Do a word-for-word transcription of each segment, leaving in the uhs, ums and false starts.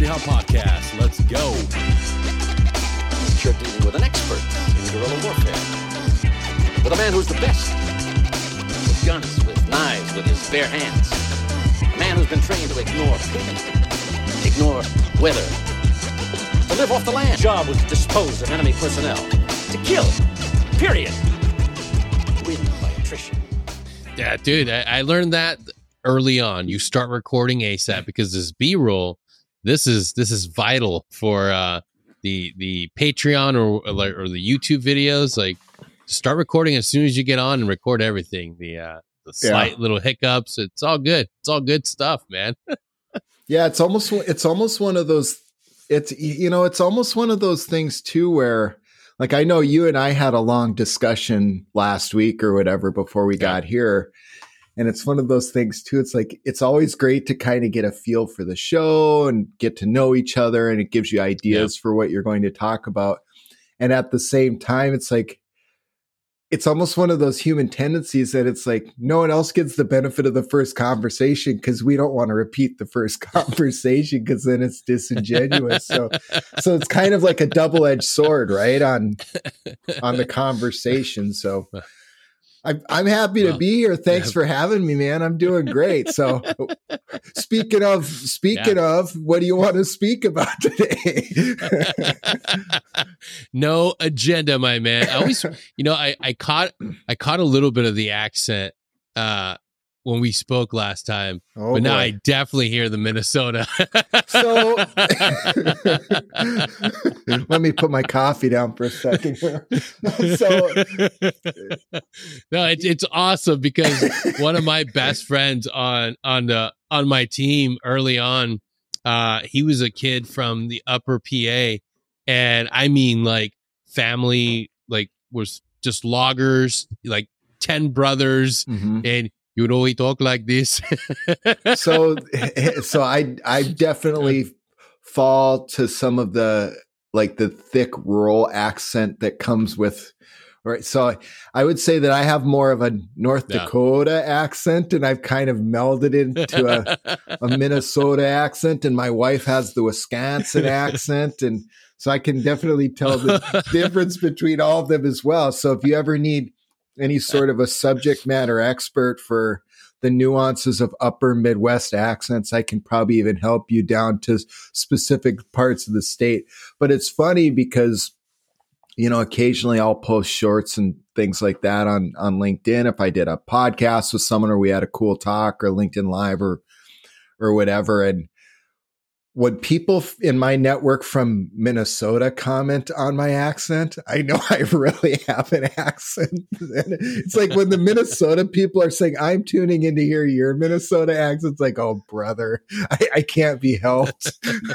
Hop Podcast. Let's go. You're dealing with an expert in guerrilla warfare. With a man who's the best. With guns, with knives, with his bare hands. A man who's been trained to ignore pain, ignore weather, to live off the land. His job was to dispose of enemy personnel. To kill. Period. Win by attrition. Yeah, dude, I, I learned that early on. You start recording ASAP because this B-roll, this is this is vital for uh, the the Patreon or or the YouTube videos. Like, start recording as soon as you get on and record everything. The uh, the slight yeah. little hiccups, it's all good. It's all good stuff, man. Yeah, it's almost it's almost one of those. It's you know, it's almost one of those things too, where like I know you and I had a long discussion last week or whatever before we yeah. got here. And it's one of those things too. It's like, it's always great to kind of get a feel for the show and get to know each other. And it gives you ideas yeah. for what you're going to talk about. And at the same time, it's like, it's almost one of those human tendencies that it's like, no one else gets the benefit of the first conversation because we don't want to repeat the first conversation because then it's disingenuous. so, so it's kind of like a double-edged sword, right? On, on the conversation. So I'm, I'm happy to well, be here. Thanks yeah. for having me, man. I'm doing great. So speaking of, speaking yeah. of, what do you want to speak about today? No agenda, my man. I always, you know, I, I caught, I caught a little bit of the accent, uh, when we spoke last time, oh, but now boy. I definitely hear the Minnesota. So let me put my coffee down for a second here. So no, it's it's awesome because one of my best friends on on the on my team early on, uh, he was a kid from the Upper P A, and I mean like family, like was just loggers, like ten brothers, mm-hmm. and you know, we talk like this. so, so I, I definitely fall to some of the, like the thick rural accent that comes with, right. So I would say that I have more of a North yeah. Dakota accent and I've kind of melded into a, a Minnesota accent, and my wife has the Wisconsin accent. And so I can definitely tell the difference between all of them as well. So if you ever need any sort of a subject matter expert for the nuances of upper Midwest accents, I can probably even help you down to specific parts of the state. But it's funny because, you know, occasionally I'll post shorts and things like that on, on LinkedIn. If I did a podcast with someone or we had a cool talk or LinkedIn Live or, or whatever. And when people in my network from Minnesota comment on my accent, I know I really have an accent. It's like when the Minnesota people are saying, I'm tuning in to hear your Minnesota accent. It's like, oh, brother, I, I can't be helped.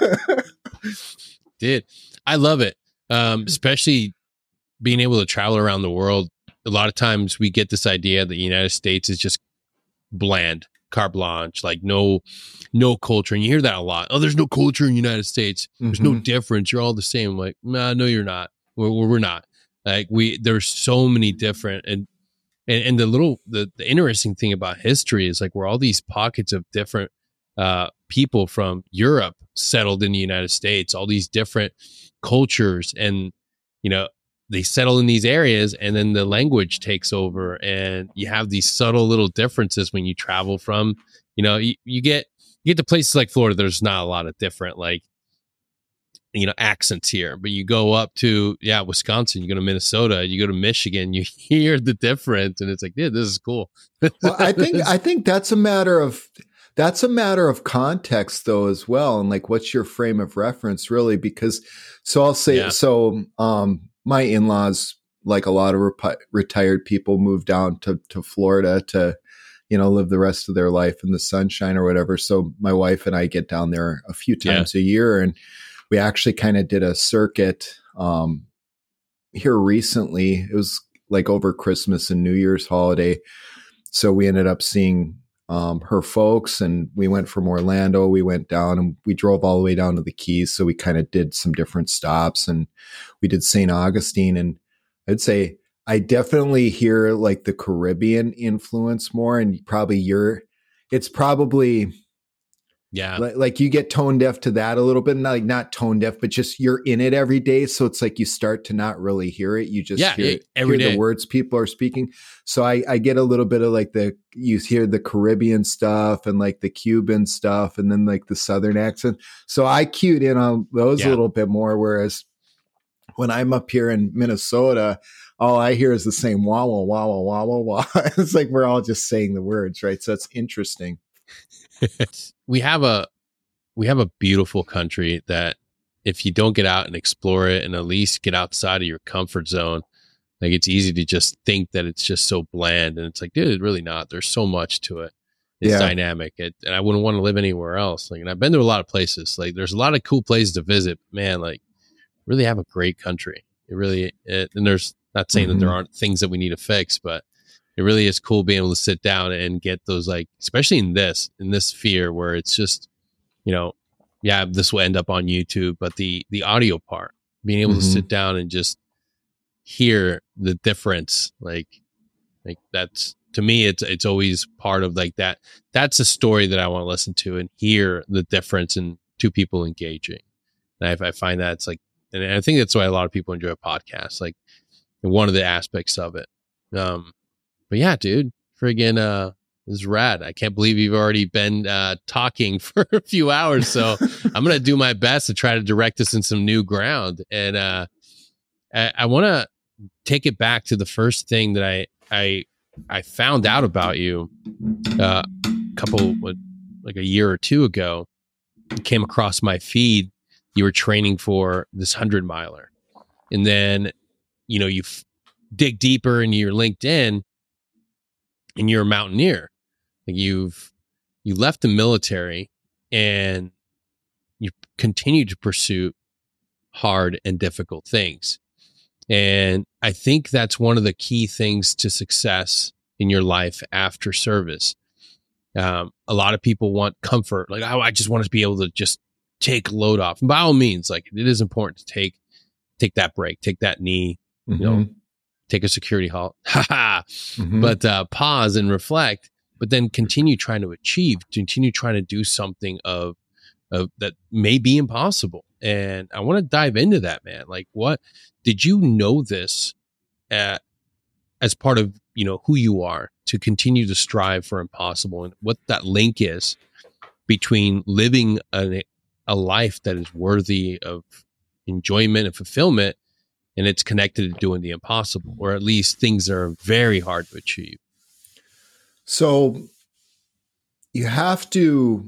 Dude, I love it. Um, especially being able to travel around the world. A lot of times we get this idea that the United States is just bland. Carte blanche, like no no culture, and you hear that a lot. Oh, there's no culture in the United States. There's mm-hmm. no difference. You're all the same. I'm like, nah, no, you're not. We're we're not. Like we, there's so many different, and and and the little the the interesting thing about history is like we're all these pockets of different uh, people from Europe settled in the United States. All these different cultures, and you know. They settle in these areas and then the language takes over, and you have these subtle little differences when you travel from, you know, you, you get, you get to places like Florida. There's not a lot of different, like, you know, accents here, but you go up to, yeah, Wisconsin, you go to Minnesota, you go to Michigan, you hear the difference and it's like, yeah, this is cool. Well, I think, I think that's a matter of, that's a matter of context though, as well. And like, what's your frame of reference really? Because so I'll say, yeah. so, um, my in-laws, like a lot of rep- retired people, moved down to, to Florida to, you know, live the rest of their life in the sunshine or whatever. So my wife and I get down there a few times yeah. a year, and we actually kind of did a circuit um, here recently. It was like over Christmas and New Year's holiday. So we ended up seeing um, her folks, and we went from Orlando. We went down and we drove all the way down to the Keys. So we kind of did some different stops, and we did Saint Augustine. And I'd say I definitely hear like the Caribbean influence more, and probably your, it's probably, Yeah. Like, like you get tone deaf to that a little bit, not like not tone deaf, but just you're in it every day. So it's like you start to not really hear it. You just Yeah, hear, it- every hear day. the words people are speaking. So I, I get a little bit of like the, you hear the Caribbean stuff and like the Cuban stuff and then like the Southern accent. So I cued in on those Yeah. a little bit more. Whereas when I'm up here in Minnesota, all I hear is the same wah, wah, wah, wah, wah, wah, wah. It's like we're all just saying the words, right? So it's interesting. we have a we have a beautiful country that if you don't get out and explore it and at least get outside of your comfort zone, like it's easy to just think that it's just so bland, and it's like, dude, it's really not. There's so much to it. It's Yeah. dynamic, it, and I wouldn't want to live anywhere else. Like, and I've been to a lot of places. Like, there's a lot of cool places to visit. Man, like, really have a great country. It really, it, and there's not saying Mhm. that there aren't things that we need to fix, but it really is cool being able to sit down and get those, like, especially in this, in this sphere where it's just, you know, yeah, this will end up on YouTube, but the, the audio part, being able Mhm. to sit down and just hear the difference, like, like that's, to me, it's, it's always part of like that. That's a story that I want to listen to and hear the difference in two people engaging. And I, I find that it's like, and I think that's why a lot of people enjoy podcasts, like one of the aspects of it. Um, But yeah, dude, friggin' uh, this is rad. I can't believe you've already been uh, talking for a few hours. So I'm going to do my best to try to direct us in some new ground. And uh, I, I want to take it back to the first thing that I I I found out about you uh, a couple, what, like a year or two ago. It came across my feed. You were training for this hundred miler. And then, you know, you f- dig deeper in your LinkedIn, and you're a mountaineer. Like you've you left the military and you continue to pursue hard and difficult things. And I think that's one of the key things to success in your life after service. Um, a lot of people want comfort, like, oh, I just want to be able to just take a load off. And by all means, like, it is important to take take that break, take that knee, you know, take a security halt, haha, Mhm. but uh, pause and reflect, but then continue trying to achieve, continue trying to do something of, of that may be impossible. And I want to dive into that, man. Like, what did you know this uh, as part of, you know, who you are to continue to strive for impossible, and what that link is between living a, a life that is worthy of enjoyment and fulfillment, and it's connected to doing the impossible, or at least things that are very hard to achieve. So you have to,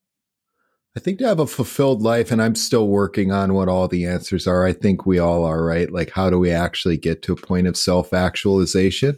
I think, to have a fulfilled life, and I'm still working on what all the answers are. I think we all are, right? Like, how do we actually get to a point of self-actualization?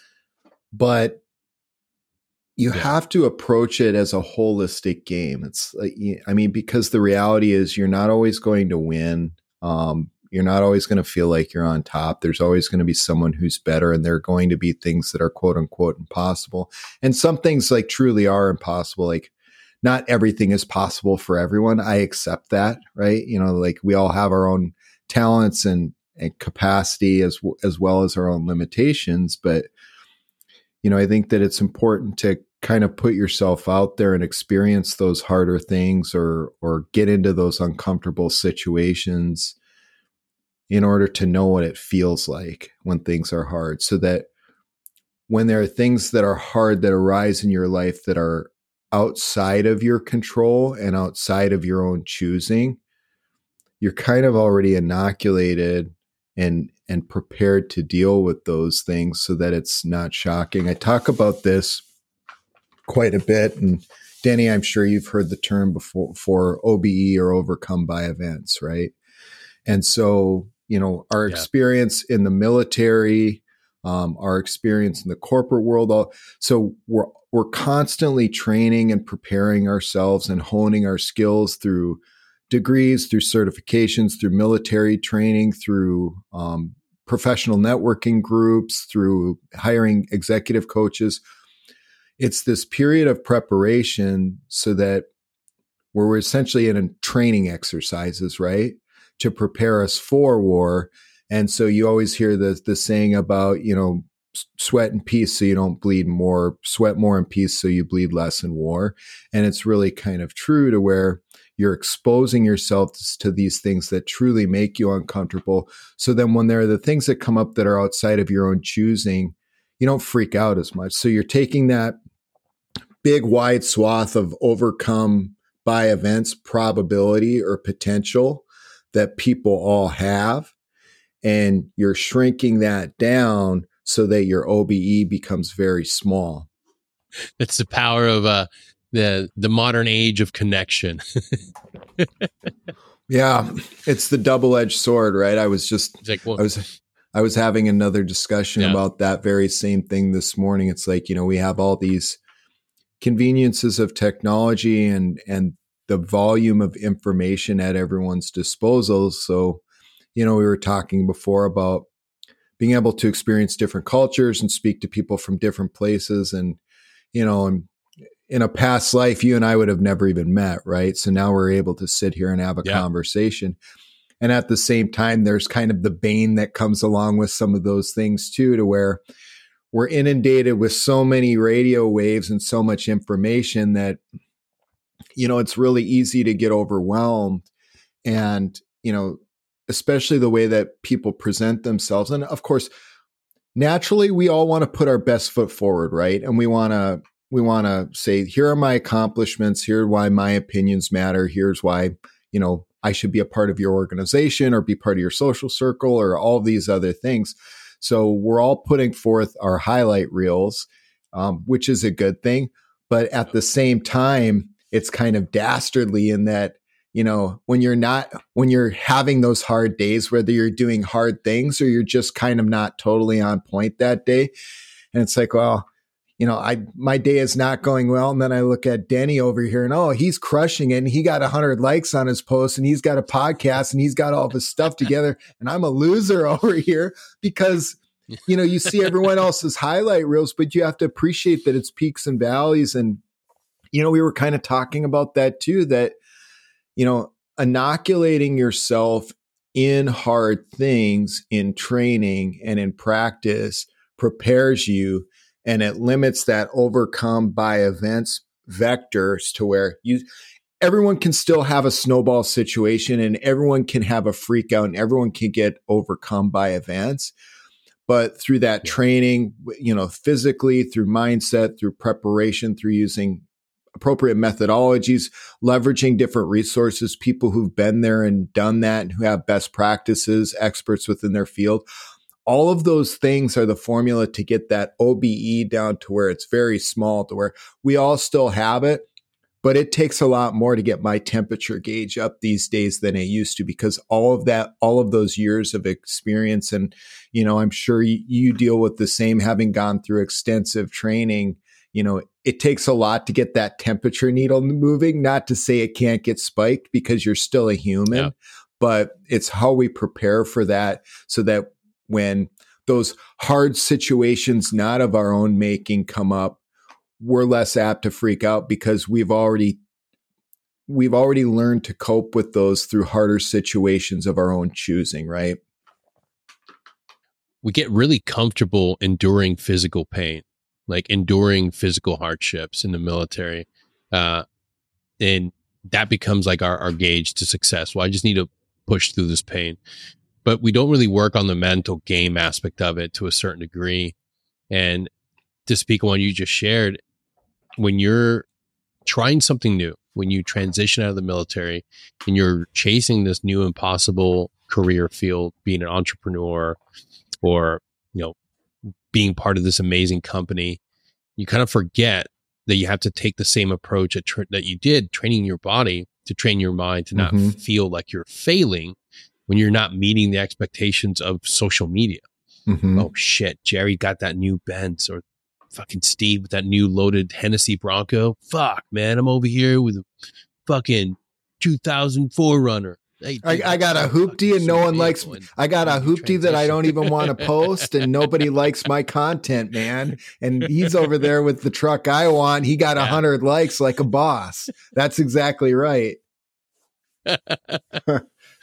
But you Yeah. have to approach it as a holistic game. It's like, I mean, because the reality is you're not always going to win. Um, you're not always going to feel like you're on top. There's always going to be someone who's better, and there are going to be things that are quote unquote impossible. And some things like truly are impossible. Like, not everything is possible for everyone. I accept that, right? You know, like we all have our own talents and, and capacity as, as well as our own limitations. But, you know, I think that it's important to kind of put yourself out there and experience those harder things, or, or get into those uncomfortable situations in order to know what it feels like when things are hard, so that when there are things that are hard that arise in your life that are outside of your control and outside of your own choosing, you're kind of already inoculated and and prepared to deal with those things, so that it's not shocking. I talk about this quite a bit, and Danny, I'm sure you've heard the term before, for O B E, or overcome by events, right? And so, you know, our Yeah. experience in the military, um, our experience in the corporate world, all, so we're we're constantly training and preparing ourselves and honing our skills through degrees, through certifications, through military training, through um, professional networking groups, through hiring executive coaches. It's this period of preparation, so that we're essentially in training exercises, right, to prepare us for war. And so you always hear the the saying about, you know, sweat in peace so you don't bleed more, sweat more in peace so you bleed less in war. And it's really kind of true to where you're exposing yourself to these things that truly make you uncomfortable. So then when there are the things that come up that are outside of your own choosing, you don't freak out as much. So you're taking that big wide swath of overcome by events probability or potential that people all have, and you're shrinking that down so that your O B E becomes very small. It's the power of uh, the the modern age of connection. Yeah, it's the double-edged sword, right? I was just like, well, I was I was having another discussion yeah. about that very same thing this morning. It's like, you know, we have all these conveniences of technology and and the volume of information at everyone's disposal. So, you know, we were talking before about being able to experience different cultures and speak to people from different places. And, you know, and in a past life, you and I would have never even met, right? So now we're able to sit here and have a yeah. conversation. And at the same time, there's kind of the bane that comes along with some of those things too, to where we're inundated with so many radio waves and so much information that, you know, it's really easy to get overwhelmed. And, you know, especially the way that people present themselves. And of course, naturally, we all want to put our best foot forward, right? And we want to, we want to say, here are my accomplishments. Here are why my opinions matter. Here's why, you know, I should be a part of your organization or be part of your social circle or all these other things. So we're all putting forth our highlight reels, um, which is a good thing. But at the same time, it's kind of dastardly in that, you know, when you're not, when you're having those hard days, whether you're doing hard things or you're just kind of not totally on point that day. And it's like, well, you know, I, my day is not going well. And then I look at Denny over here and, oh, he's crushing it. And he got a hundred likes on his post and he's got a podcast and he's got all of his stuff together. And I'm a loser over here because, you know, you see everyone else's highlight reels, but you have to appreciate that it's peaks and valleys. And, you know, we were kind of talking about that too, that, you know, inoculating yourself in hard things in training and in practice prepares you, and it limits that overcome by events vectors to where you, everyone can still have a snowball situation and everyone can have a freak out and everyone can get overcome by events. But through that training, you know, physically, through mindset, through preparation, through using appropriate methodologies, leveraging different resources, people who've been there and done that and who have best practices, experts within their field. All of those things are the formula to get that O B E down to where it's very small, to where we all still have it, but it takes a lot more to get my temperature gauge up these days than it used to, because all of that, all of those years of experience, and, you know, I'm sure you, you deal with the same, having gone through extensive training. You know, it takes a lot to get that temperature needle moving, not to say it can't get spiked because you're still a human, yeah. But it's how we prepare for that so that when those hard situations not of our own making come up, we're less apt to freak out because we've already we've already learned to cope with those through harder situations of our own choosing, right? We get really comfortable enduring physical pain, like enduring physical hardships in the military. Uh, and that becomes like our, our gauge to success. Well, I just need to push through this pain. But we don't really work on the mental game aspect of it to a certain degree. And to speak on what you just shared, when you're trying something new, when you transition out of the military and you're chasing this new impossible career field, being an entrepreneur or, you know, being part of this amazing company, you kind of forget that you have to take the same approach at tra- that you did training your body to train your mind to not mm-hmm. feel like you're failing when you're not meeting the expectations of social media. Mm-hmm. Oh shit, Jerry got that new Benz, or fucking Steve with that new loaded Hennessy Bronco. Fuck, man, I'm over here with a fucking two thousand four Runner. Hey, dude, I, I got a hoopty and no one likes, I got a hoopty that I don't even want to post and nobody likes my content, man. And he's over there with the truck I want. He got a yeah. hundred likes like a boss. That's exactly right.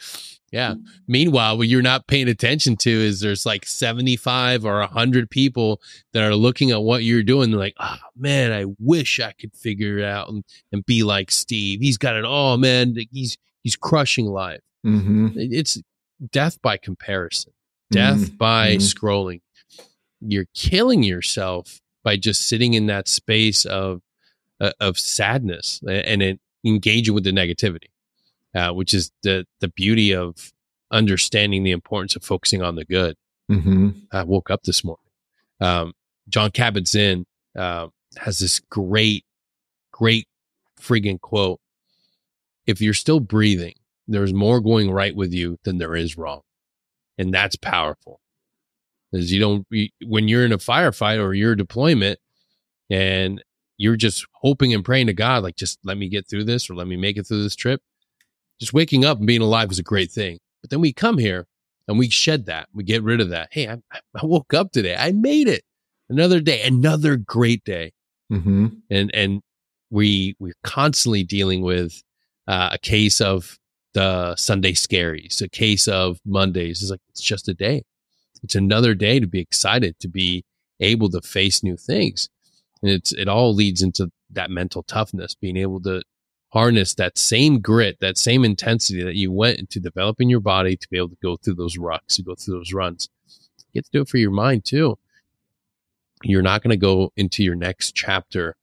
Yeah. Meanwhile, what you're not paying attention to is there's like seventy-five or one hundred people that are looking at what you're doing. They're like, oh, man, I wish I could figure it out and, and be like Steve. He's got it. Oh, man, he's he's crushing life. Mm-hmm. It's death by comparison, death mm-hmm. by mm-hmm. scrolling. You're killing yourself by just sitting in that space of uh, of sadness and, and engaging with the negativity. Uh, which is the the beauty of understanding the importance of focusing on the good. Mm-hmm. I woke up this morning. Um, John Kabat-Zinn uh, has this great, great friggin' quote. If you're still breathing, there's more going right with you than there is wrong. And that's powerful. Because you don't, you, when you're in a firefight or your deployment and you're just hoping and praying to God, like, just let me get through this or let me make it through this trip. Just waking up and being alive is a great thing. But then we come here and we shed that. We get rid of that. Hey, I, I woke up today. I made it. Another day, another great day. Mm-hmm. And and we, we're constantly dealing with uh, a case of the Sunday scaries, a case of Mondays. It's like, it's just a day. It's another day to be excited, to be able to face new things. And it's it all leads into that mental toughness, being able to harness that same grit, that same intensity that you went into developing your body to be able to go through those rucks, to go through those runs. You get to do it for your mind too. You're not going to go into your next chapter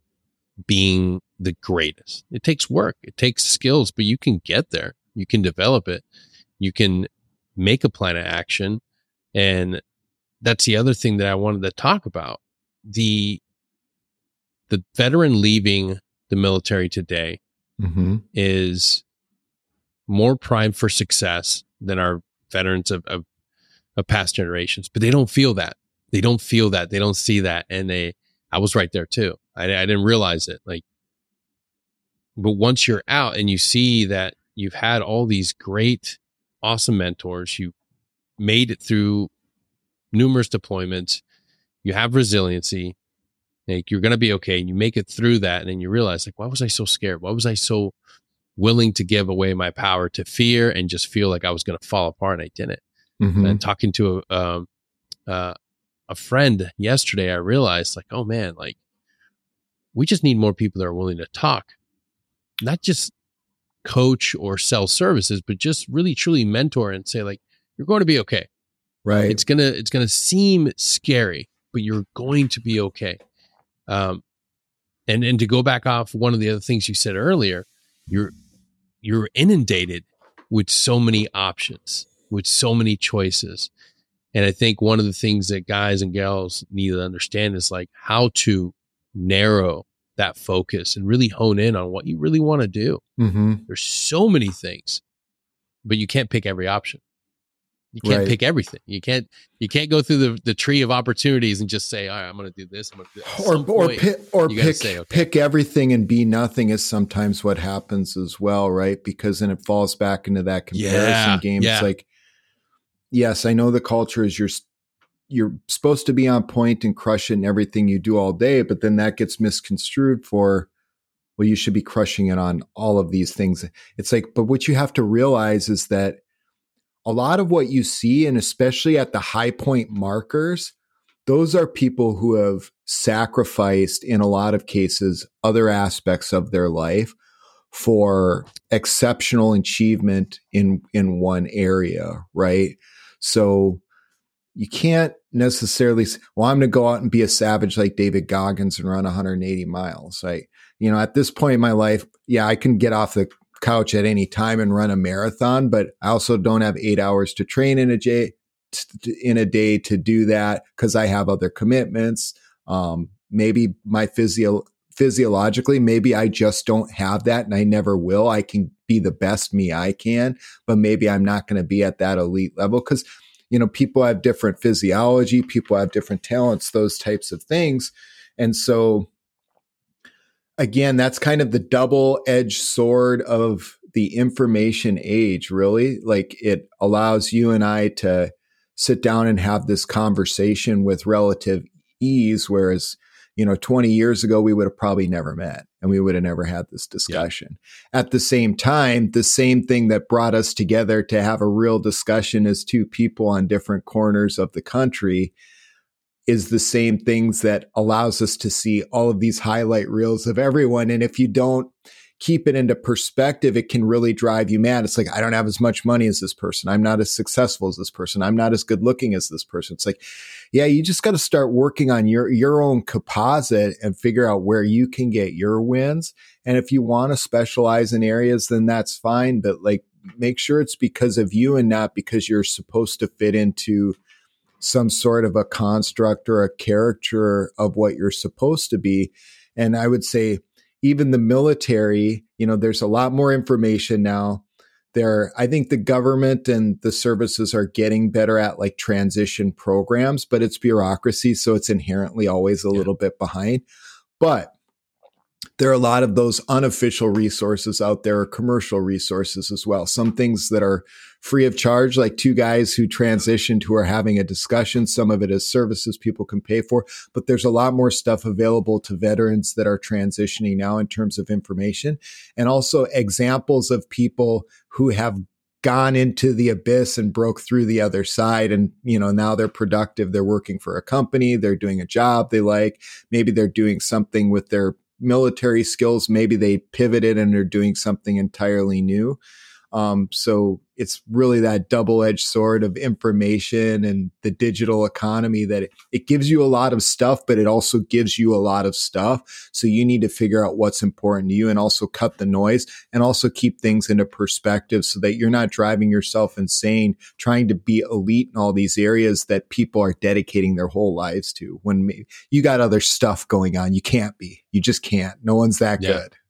being the greatest. It takes work. It takes skills, but you can get there. You can develop it. You can make a plan of action. And that's the other thing that I wanted to talk about. The, the veteran leaving the military today mm-hmm. is more primed for success than our veterans of, of, of past generations, but they don't feel that. They don't feel that. They don't see that. And they, I was right there too. I, I didn't realize it. Like, but once you're out and you see that you've had all these great, awesome mentors, you made it through numerous deployments, you have resiliency, like, you're going to be okay. And you make it through that. And then you realize, like, why was I so scared? Why was I so willing to give away my power to fear and just feel like I was going to fall apart? And I didn't. Mm-hmm. And talking to a, um, uh, a friend yesterday, I realized, like, oh man, like, we just need more people that are willing to talk, not just coach or sell services, but just really truly mentor and say, like, you're going to be okay. Right. It's going to, it's going to seem scary, but you're going to be okay. Um, and, and to go back off one of the other things you said earlier, you're, you're inundated with so many options, with so many choices. And I think one of the things that guys and gals need to understand is, like, how to narrow that focus and really hone in on what you really want to do. Mm-hmm. There's so many things, but you can't pick every option. You can't right. pick everything. You can't, you can't go through the, the tree of opportunities and just say, all right, I'm going to do this. I'm going to do this. Or, or, point, pick, or pick, say, okay. pick everything and be nothing is sometimes what happens as well. Right. Because then it falls back into that comparison yeah, game. Yeah. It's like, yes, I know the culture is you're, you're supposed to be on point and crushing everything you do all day, but then that gets misconstrued for, well, you should be crushing it on all of these things. It's like, but what you have to realize is that a lot of what you see, and especially at the high point markers, those are people who have sacrificed, in a lot of cases, other aspects of their life for exceptional achievement in, in one area, right? So you can't necessarily say, well, I'm going to go out and be a savage like David Goggins and run one hundred eighty miles. Right? You know, at this point in my life, yeah, I can get off the couch at any time and run a marathon, but I also don't have eight hours to train in a day, in a day to do that because I have other commitments. Um, maybe my physio physiologically, maybe I just don't have that and I never will. I can be the best me I can, but maybe I'm not going to be at that elite level because, you know, people have different physiology, people have different talents, those types of things. And so again, that's kind of the double-edged sword of the information age, really. Like, it allows you and I to sit down and have this conversation with relative ease, whereas, you know, twenty years ago, we would have probably never met and we would have never had this discussion. Yeah. At the same time, the same thing that brought us together to have a real discussion as two people on different corners of the country is the same things that allows us to see all of these highlight reels of everyone. And if you don't keep it into perspective, it can really drive you mad. It's like, I don't have as much money as this person. I'm not as successful as this person. I'm not as good looking as this person. It's like, yeah, you just got to start working on your, your own composite and figure out where you can get your wins. And if you want to specialize in areas, then that's fine. But like, make sure it's because of you and not because you're supposed to fit into some sort of a construct or a caricature of what you're supposed to be. And I would say, even the military, you know, there's a lot more information now. There, I think the government and the services are getting better at like transition programs, but it's bureaucracy, so it's inherently always a yeah. little bit behind. But there are a lot of those unofficial resources out there, or commercial resources as well. Some things that are free of charge, like two guys who transitioned who are having a discussion. Some of it is services people can pay for, but there's a lot more stuff available to veterans that are transitioning now in terms of information, and also examples of people who have gone into the abyss and broke through the other side. And, you know, now they're productive. They're working for a company. They're doing a job they like. Maybe they're doing something with their military skills. Maybe they pivoted and are doing something entirely new. Um, so it's really that double-edged sword of information and the digital economy that it, it gives you a lot of stuff, but it also gives you a lot of stuff. So you need to figure out what's important to you and also cut the noise and also keep things into perspective so that you're not driving yourself insane trying to be elite in all these areas that people are dedicating their whole lives to. When maybe you got other stuff going on, you can't be. You just can't. No one's that yeah. good.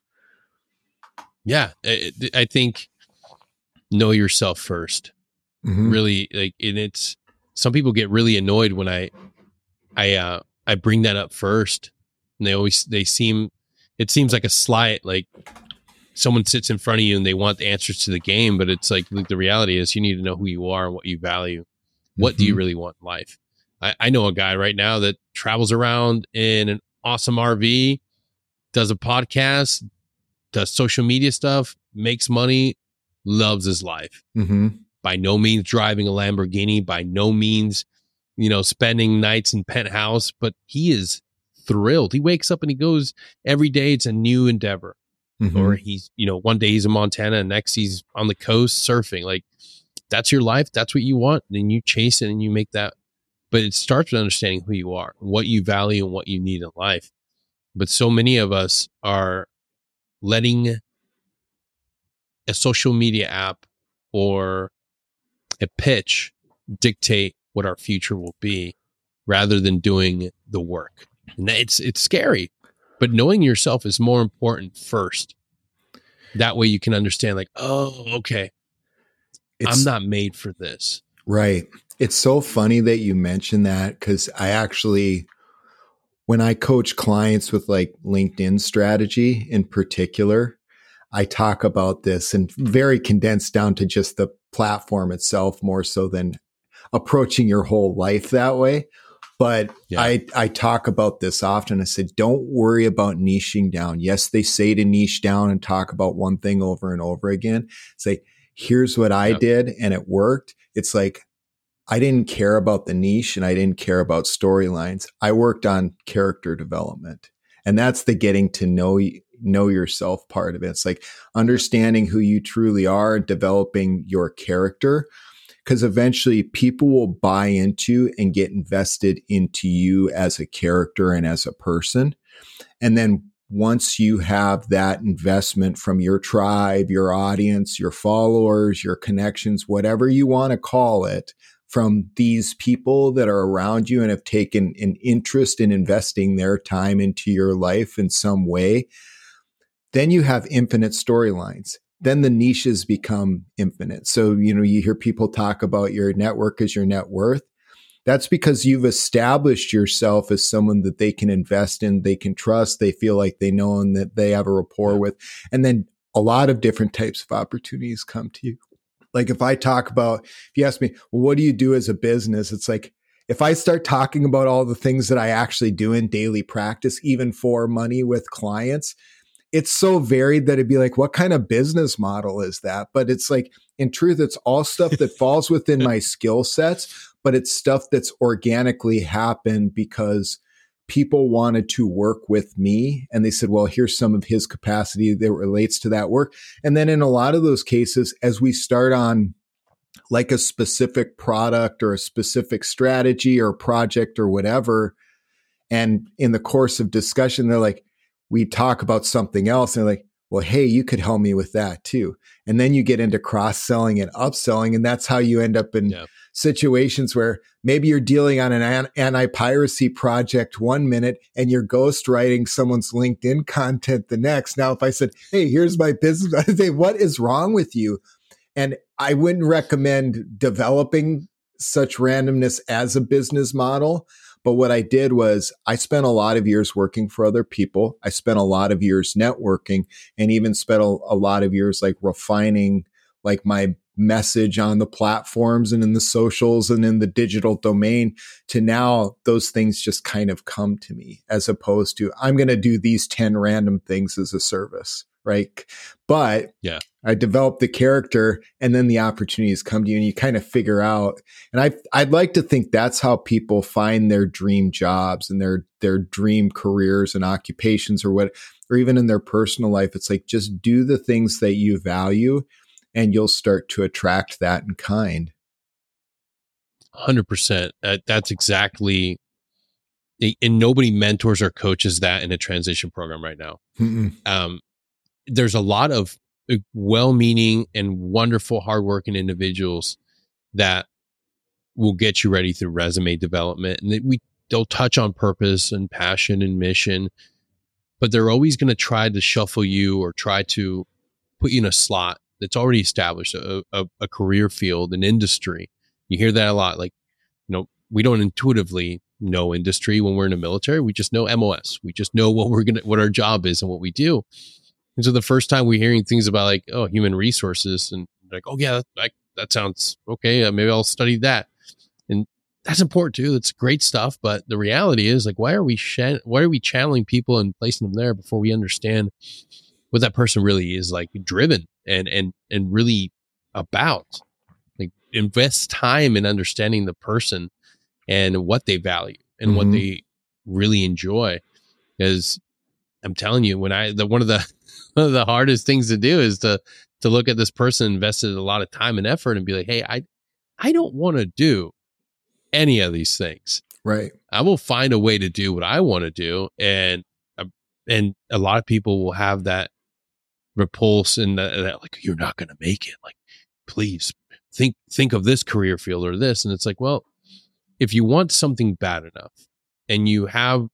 Yeah, I, I think know yourself first. Mm-hmm. Really, like, and it's some people get really annoyed when I, I, uh, I bring that up first, and they always they seem, it seems like a slight, like someone sits in front of you and they want the answers to the game, but it's like, like the reality is you need to know who you are and what you value. What mm-hmm. do you really want in life? I, I know a guy right now that travels around in an awesome R V, does a podcast, does social media stuff, makes money, loves his life. Mm-hmm. By no means driving a Lamborghini, by no means, you know, spending nights in penthouse, but he is thrilled. He wakes up and he goes every day. It's a new endeavor. Mm-hmm. Or he's, you know, one day he's in Montana and next he's on the coast surfing. Like, that's your life. That's what you want. And you chase it and you make that. But it starts with understanding who you are, what you value and what you need in life. But so many of us are letting a social media app or a pitch dictate what our future will be rather than doing the work. And it's it's scary, but knowing yourself is more important first. That way you can understand, like, oh, okay, it's, I'm not made for this. Right. It's so funny that you mentioned that, because I actually, when I coach clients with like LinkedIn strategy in particular, I talk about this and very condensed down to just the platform itself more so than approaching your whole life that way. But yeah. I, I talk about this often. I said, don't worry about niching down. Yes, they say to niche down and talk about one thing over and over again. Say, here's what I yep. did and it worked. It's like, I didn't care about the niche and I didn't care about storylines. I worked on character development. And that's the getting to know know yourself part of it. It's like understanding who you truly are and developing your character, because eventually people will buy into and get invested into you as a character and as a person. And then once you have that investment from your tribe, your audience, your followers, your connections, whatever you want to call it, from these people that are around you and have taken an interest in investing their time into your life in some way, then you have infinite storylines. Then the niches become infinite. So, you know, you hear people talk about your network as your net worth. That's because you've established yourself as someone that they can invest in, they can trust, they feel like they know and that they have a rapport with. And then a lot of different types of opportunities come to you. Like if I talk about, if you ask me, well, what do you do as a business? It's like if I start talking about all the things that I actually do in daily practice, even for money with clients, it's so varied that it'd be like, what kind of business model is that? But it's like, in truth, it's all stuff that falls within my skill sets, but it's stuff that's organically happened because people wanted to work with me. And they said, well, here's some of his capacity that relates to that work. And then in a lot of those cases, as we start on like a specific product or a specific strategy or project or whatever, and in the course of discussion, they're like, we talk about something else. And they're like, well, hey, you could help me with that too. And then you get into cross-selling and upselling. And that's how you end up in yeah. situations where maybe you're dealing on an anti-piracy project one minute and you're ghostwriting someone's LinkedIn content the next. Now, if I said, hey, here's my business, I'd say, what is wrong with you? And I wouldn't recommend developing such randomness as a business model. But what I did was I spent a lot of years working for other people. I spent a lot of years networking, and even spent a, a lot of years like refining like my message on the platforms and in the socials and in the digital domain, to now those things just kind of come to me, as opposed to I'm going to do these ten random things as a service. Right. But yeah, I developed the character, and then the opportunities come to you and you kind of figure out. And I, I'd like to think that's how people find their dream jobs and their, their dream careers and occupations, or what, or even in their personal life. It's like, just do the things that you value and you'll start to attract that in kind. one hundred percent. Uh, that's exactly, and nobody mentors or coaches that in a transition program right now. Mm-mm. Um, there's a lot of well-meaning and wonderful, hardworking individuals that will get you ready through resume development, and we they'll touch on purpose and passion and mission, but they're always going to try to shuffle you or try to put you in a slot that's already established, a, a, a career field, an industry. You hear that a lot. Like, you know, we don't intuitively know industry when we're in the military. We just know M O S. We just know what we're gonna, what our job is and what we do. And so the first time we're hearing things about like, oh, human resources, and like, oh yeah, that, that sounds okay. Uh, maybe I'll study that. And that's important too. That's great stuff. But the reality is, like, why are we, sh- why are we channeling people and placing them there before we understand what that person really is like driven and, and, and really about? Like, invest time in understanding the person and what they value and mm-hmm. what they really enjoy. Because I'm telling you, when I, the, one of the, one of the hardest things to do is to, to look at this person invested a lot of time and effort and be like, hey, I, I don't want to do any of these things. Right. I will find a way to do what I want to do. And, uh, and a lot of people will have that repulse and that, that like, you're not going to make it. Like, please think, think of this career field or this. And it's like, well, if you want something bad enough and you have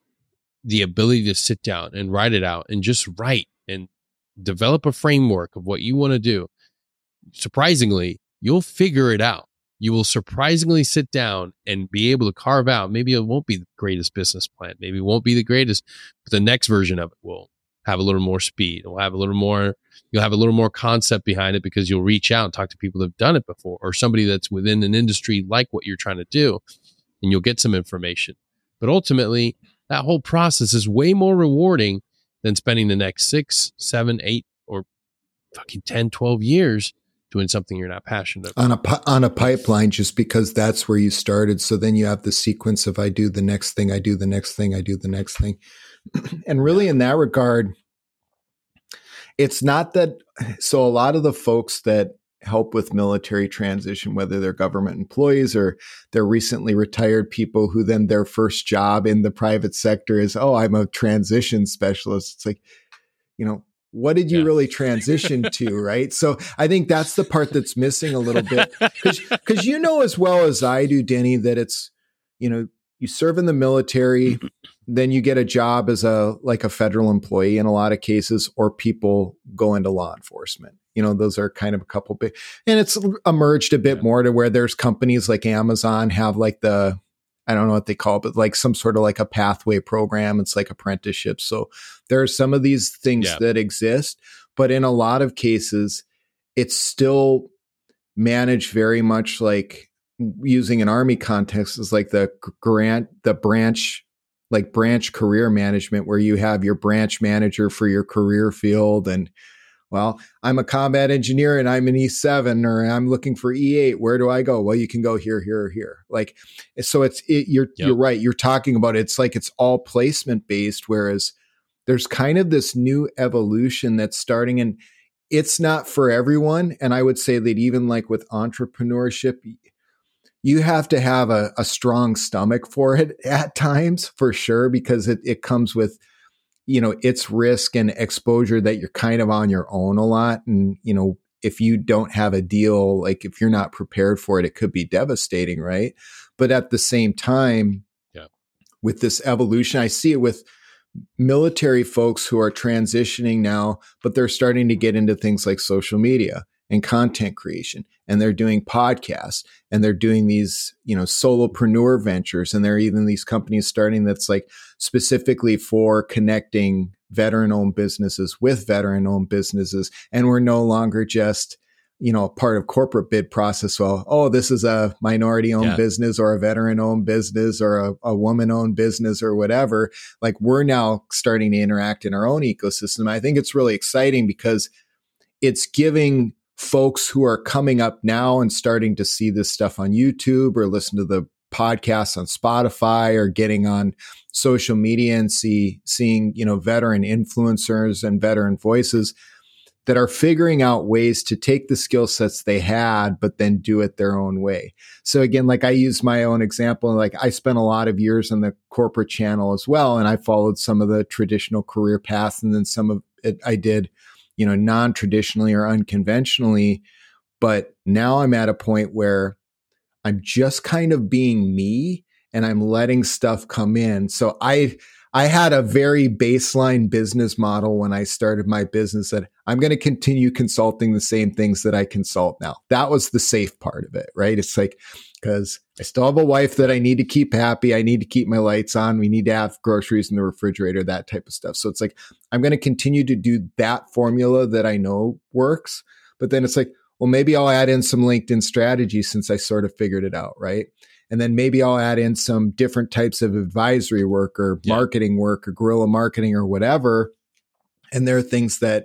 the ability to sit down and write it out and just write and develop a framework of what you want to do, surprisingly, you'll figure it out. You will surprisingly sit down and be able to carve out. Maybe it won't be the greatest business plan. Maybe it won't be the greatest, but the next version of it will have a little more speed. It will have a little more, you'll have a little more concept behind it because you'll reach out and talk to people that have done it before, or somebody that's within an industry like what you're trying to do, and you'll get some information. But ultimately, that whole process is way more rewarding than spending the next six, seven, eight, or fucking ten, twelve years doing something you're not passionate about. On a, on a pipeline, just because that's where you started. So then you have the sequence of I do the next thing, I do the next thing, I do the next thing. And really in that regard, it's not that, so a lot of the folks that help with military transition, whether they're government employees or they're recently retired people who then their first job in the private sector is, oh, I'm a transition specialist. It's like, you know, what did you yeah. really transition to, right? So I think that's the part that's missing a little bit. Because you know as well as I do, Denny, that it's, you know, you serve in the military, then you get a job as a like a federal employee in a lot of cases, or people go into law enforcement. You know, those are kind of a couple big, and it's emerged a bit yeah. more to where there's companies like Amazon have like the, I don't know what they call it, but like some sort of like a pathway program. It's like apprenticeship. So there are some of these things yeah. that exist, but in a lot of cases, it's still managed very much like using an Army context is like the grant, the branch, like branch career management, where you have your branch manager for your career field. And well, I'm a combat engineer and I'm an E seven, or I'm looking for E eight. Where do I go? Well, you can go here, here, or here. Like, so it's, it, you're, yep. you're right. You're talking about, it's like, it's all placement based, whereas there's kind of this new evolution that's starting, and it's not for everyone. And I would say that even like with entrepreneurship, you have to have a, a strong stomach for it at times, for sure, because it, it comes with, you know, it's risk and exposure that you're kind of on your own a lot. And, you know, if you don't have a deal, like if you're not prepared for it, it could be devastating, right? But at the same time, yeah. with this evolution, I see it with military folks who are transitioning now, but they're starting to get into things like social media and content creation, and they're doing podcasts, and they're doing these, you know, solopreneur ventures. And there are even these companies starting that's like specifically for connecting veteran owned businesses with veteran owned businesses. And we're no longer just, you know, part of corporate bid process. Well, oh, this is a minority owned yeah. business or a veteran owned business or a, a woman owned business or whatever. Like, we're now starting to interact in our own ecosystem. I think it's really exciting because it's giving folks who are coming up now and starting to see this stuff on YouTube or listen to the podcasts on Spotify or getting on social media and see, seeing, you know, veteran influencers and veteran voices that are figuring out ways to take the skill sets they had, but then do it their own way. So again, like I use my own example, like I spent a lot of years on the corporate channel as well. And I followed some of the traditional career paths, and then some of it I did, you know, non-traditionally or unconventionally. But now I'm at a point where I'm just kind of being me, and I'm letting stuff come in. So I, I had a very baseline business model when I started my business that I'm going to continue consulting the same things that I consult now. That was the safe part of it, right? It's like, because I still have a wife that I need to keep happy. I need to keep my lights on. We need to have groceries in the refrigerator, that type of stuff. So it's like, I'm going to continue to do that formula that I know works. But then it's like, well, maybe I'll add in some LinkedIn strategy since I sort of figured it out, right? And then maybe I'll add in some different types of advisory work or yeah. marketing work or guerrilla marketing or whatever. And there are things that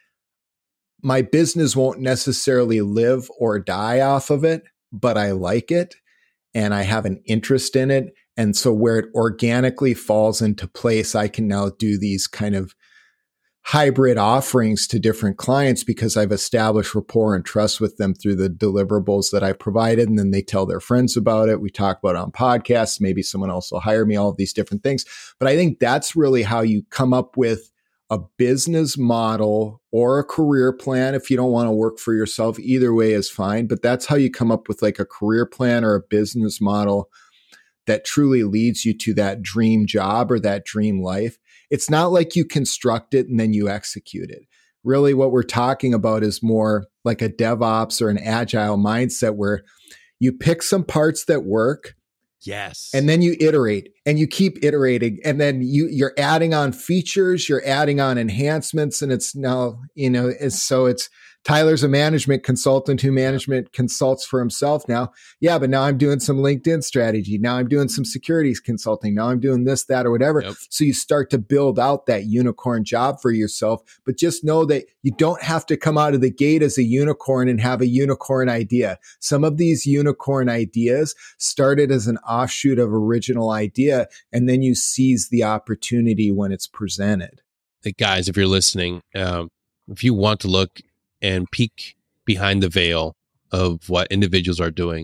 my business won't necessarily live or die off of it, but I like it and I have an interest in it. And so where it organically falls into place, I can now do these kind of hybrid offerings to different clients because I've established rapport and trust with them through the deliverables that I provided. And then they tell their friends about it. We talk about it on podcasts. Maybe someone else will hire me, all of these different things. But I think that's really how you come up with a business model or a career plan. If you don't want to work for yourself, either way is fine. But that's how you come up with like a career plan or a business model that truly leads you to that dream job or that dream life. It's not like you construct it and then you execute it. Really, what we're talking about is more like a DevOps or an agile mindset where you pick some parts that work. Yes. And then you iterate and you keep iterating. And then you, you're adding on features, you're adding on enhancements. And it's now, you know, it's, so it's Tyler's a management consultant who management consults for himself now. Yeah, but now I'm doing some LinkedIn strategy. Now I'm doing some securities consulting. Now I'm doing this, that, or whatever. Yep. So you start to build out that unicorn job for yourself. But just know that you don't have to come out of the gate as a unicorn and have a unicorn idea. Some of these unicorn ideas started as an offshoot of original idea, and then you seize the opportunity when it's presented. Hey guys, if you're listening, um, if you want to look and peek behind the veil of what individuals are doing,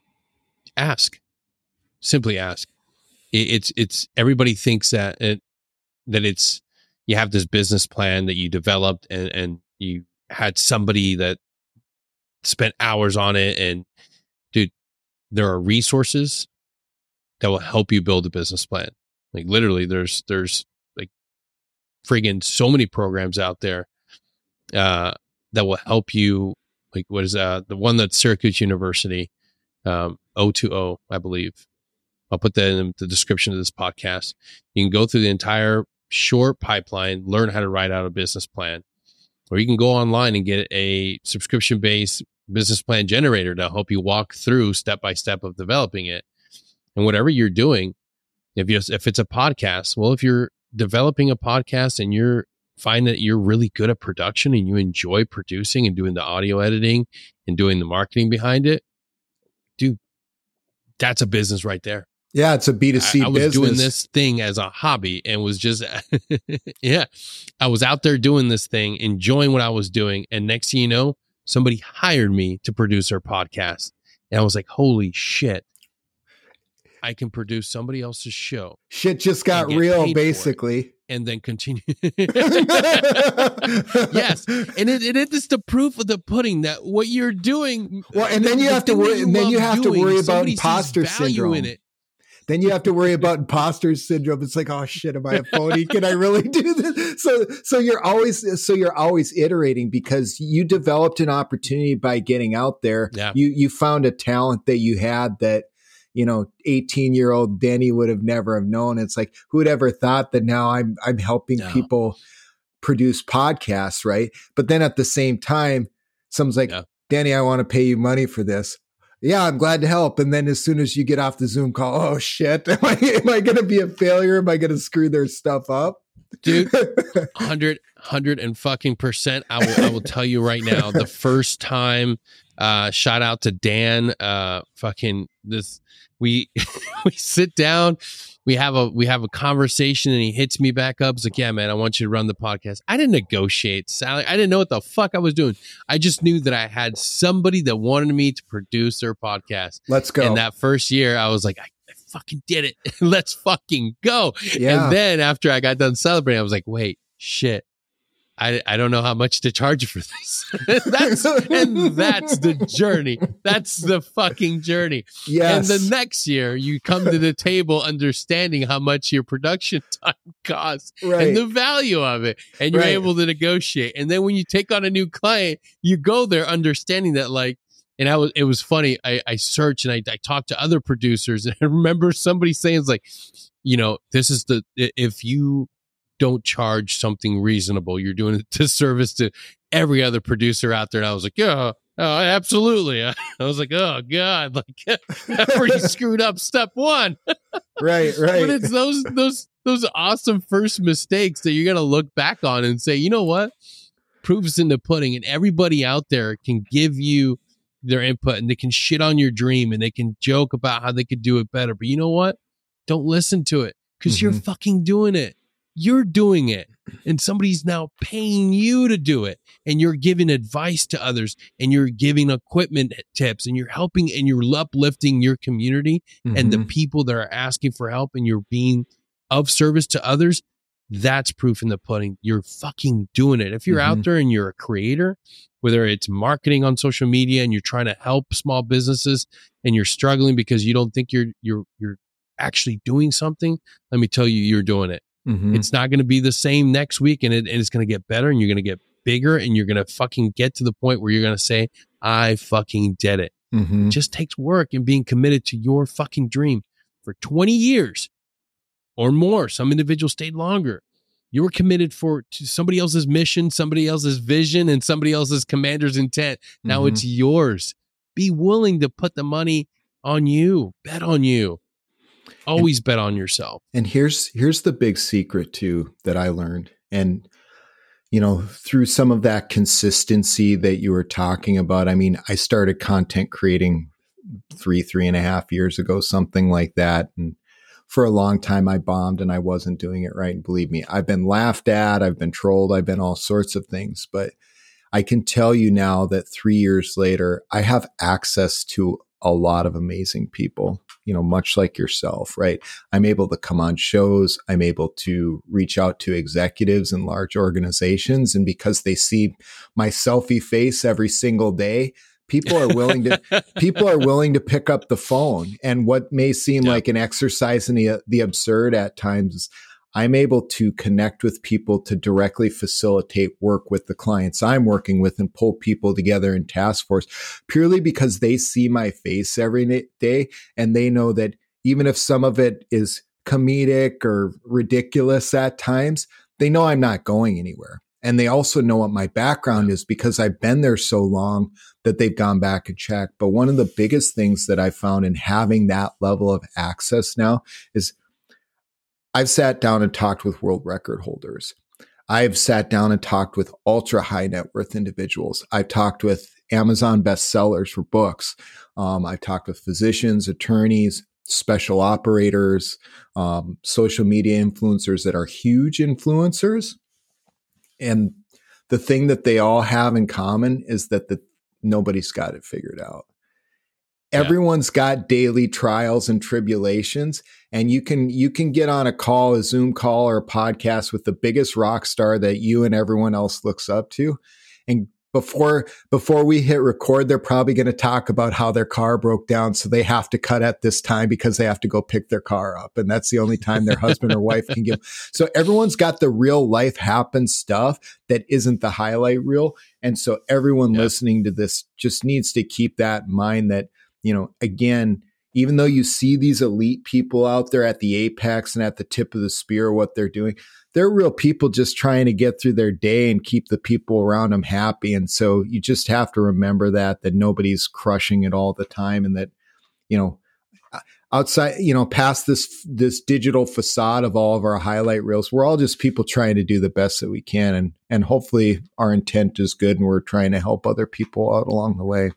ask. Simply ask. It, it's it's everybody thinks that it, that it's you have this business plan that you developed and and you had somebody that spent hours on it. And dude, there are resources that will help you build a business plan. Like literally, there's there's like friggin' so many programs out there. Uh, that will help you, like what is uh, the one that's Syracuse University, um, O two O, I believe. I'll put that in the description of this podcast. You can go through the entire short pipeline, learn how to write out a business plan, or you can go online and get a subscription-based business plan generator to help you walk through step by step of developing it. And whatever you're doing, if you if it's a podcast, well, if you're developing a podcast and you're find that you're really good at production and you enjoy producing and doing the audio editing and doing the marketing behind it, dude, that's a business right there. Yeah, it's a B two C I, I was business. doing this thing as a hobby and was just, yeah, I was out there doing this thing, enjoying what I was doing. And next thing you know, somebody hired me to produce their podcast. And I was like, holy shit, I can produce somebody else's show. Shit just got real, basically. And then continue. Yes. And it, it is the proof of the pudding that what you're doing. Well, and the, then you the have to worry, and then you have doing, to worry about imposter syndrome. In it. Then you have to worry about imposter syndrome. It's like, oh shit, am I a phony? Can I really do this? So, so you're always, so you're always iterating because you developed an opportunity by getting out there. Yeah. You, you found a talent that you had that, you know, eighteen year old Denny would have never have known. It's like, who would ever thought that now I'm, I'm helping no. people produce podcasts. Right. But then at the same time, someone's like, yeah. Danny, I want to pay you money for this. Yeah, I'm glad to help. And then as soon as you get off the Zoom call, oh shit, am I, am I going to be a failure? Am I going to screw their stuff up? Dude, hundred, hundred and fucking percent. I will, I will tell you right now, the first time, uh, shout out to Dan, uh, fucking this, we, we sit down, we have a, we have a conversation and he hits me back up. He's like, yeah, man, I want you to run the podcast. I didn't negotiate salary. I didn't know what the fuck I was doing. I just knew that I had somebody that wanted me to produce their podcast. Let's go. And that first year I was like, I, I fucking did it. Let's fucking go. Yeah. And then after I got done celebrating, I was like, wait, shit. I, I don't know how much to charge you for this. that's and that's the journey. That's the fucking journey. Yes. And the next year you come to the table understanding how much your production time costs right. and the value of it. And you're right. able to negotiate. And then when you take on a new client, you go there understanding that like, and I was, it was funny. I, I searched and I, I talked to other producers and I remember somebody saying it's like, you know, this is the, if you don't charge something reasonable, you're doing a disservice to every other producer out there. And I was like, yeah, oh, absolutely. I was like, oh God, like I already screwed up step one. Right, right. But it's those, those, those awesome first mistakes that you're going to look back on and say, you know what? Proof's in the pudding, and everybody out there can give you their input and they can shit on your dream and they can joke about how they could do it better. But you know what? Don't listen to it because mm-hmm. you're fucking doing it. You're doing it and somebody's now paying you to do it, and you're giving advice to others and you're giving equipment tips and you're helping and you're uplifting your community mm-hmm. and the people that are asking for help, and you're being of service to others. That's proof in the pudding. You're fucking doing it. If you're mm-hmm. out there and you're a creator, whether it's marketing on social media and you're trying to help small businesses and you're struggling because you don't think you're, you're, you're actually doing something, let me tell you, you're doing it. Mm-hmm. It's not going to be the same next week, and, it, and it's going to get better, and you're going to get bigger, and you're going to fucking get to the point where you're going to say, I fucking did it. Mm-hmm. It just takes work and being committed to your fucking dream for twenty years or more. Some individuals stayed longer. You were committed for to somebody else's mission, somebody else's vision, and somebody else's commander's intent. Now mm-hmm. it's yours. Be willing to put the money on you. Bet on you. Always and, bet on yourself. And here's here's the big secret too that I learned. And you know, through some of that consistency that you were talking about, I mean, I started content creating three, three and a half years ago, something like that. And for a long time I bombed and I wasn't doing it right. And believe me, I've been laughed at, I've been trolled, I've been all sorts of things. But I can tell you now that three years later, I have access to a lot of amazing people, you know, much like yourself, right? I'm able to come on shows. I'm able to reach out to executives in large organizations. And because they see my selfie face every single day, people are willing to, people are willing to pick up the phone. And what may seem yeah. like an exercise in the, the absurd at times, I'm able to connect with people to directly facilitate work with the clients I'm working with and pull people together in task force purely because they see my face every day. And they know that even if some of it is comedic or ridiculous at times, they know I'm not going anywhere. And they also know what my background is because I've been there so long that they've gone back and checked. But one of the biggest things that I found in having that level of access now is I've sat down and talked with world record holders. I've sat down and talked with ultra high net worth individuals. I've talked with Amazon bestsellers for books. Um, I've talked with physicians, attorneys, special operators, um, social media influencers that are huge influencers. And the thing that they all have in common is that the, nobody's got it figured out. Yeah. Everyone's got daily trials and tribulations, and you can you can get on a call, a Zoom call, or a podcast with the biggest rock star that you and everyone else looks up to, and before before we hit record, they're probably going to talk about how their car broke down, so they have to cut at this time because they have to go pick their car up, and that's the only time their husband or wife can give. So everyone's got the real life happen stuff that isn't the highlight reel, and so everyone yeah. listening to this just needs to keep that in mind. That, you know, again, even though you see these elite people out there at the apex and at the tip of the spear, what they're doing, they're real people just trying to get through their day and keep the people around them happy. And so you just have to remember that, that nobody's crushing it all the time, and that, you know, outside, you know, past this, this digital facade of all of our highlight reels, we're all just people trying to do the best that we can. And, and hopefully our intent is good and we're trying to help other people out along the way.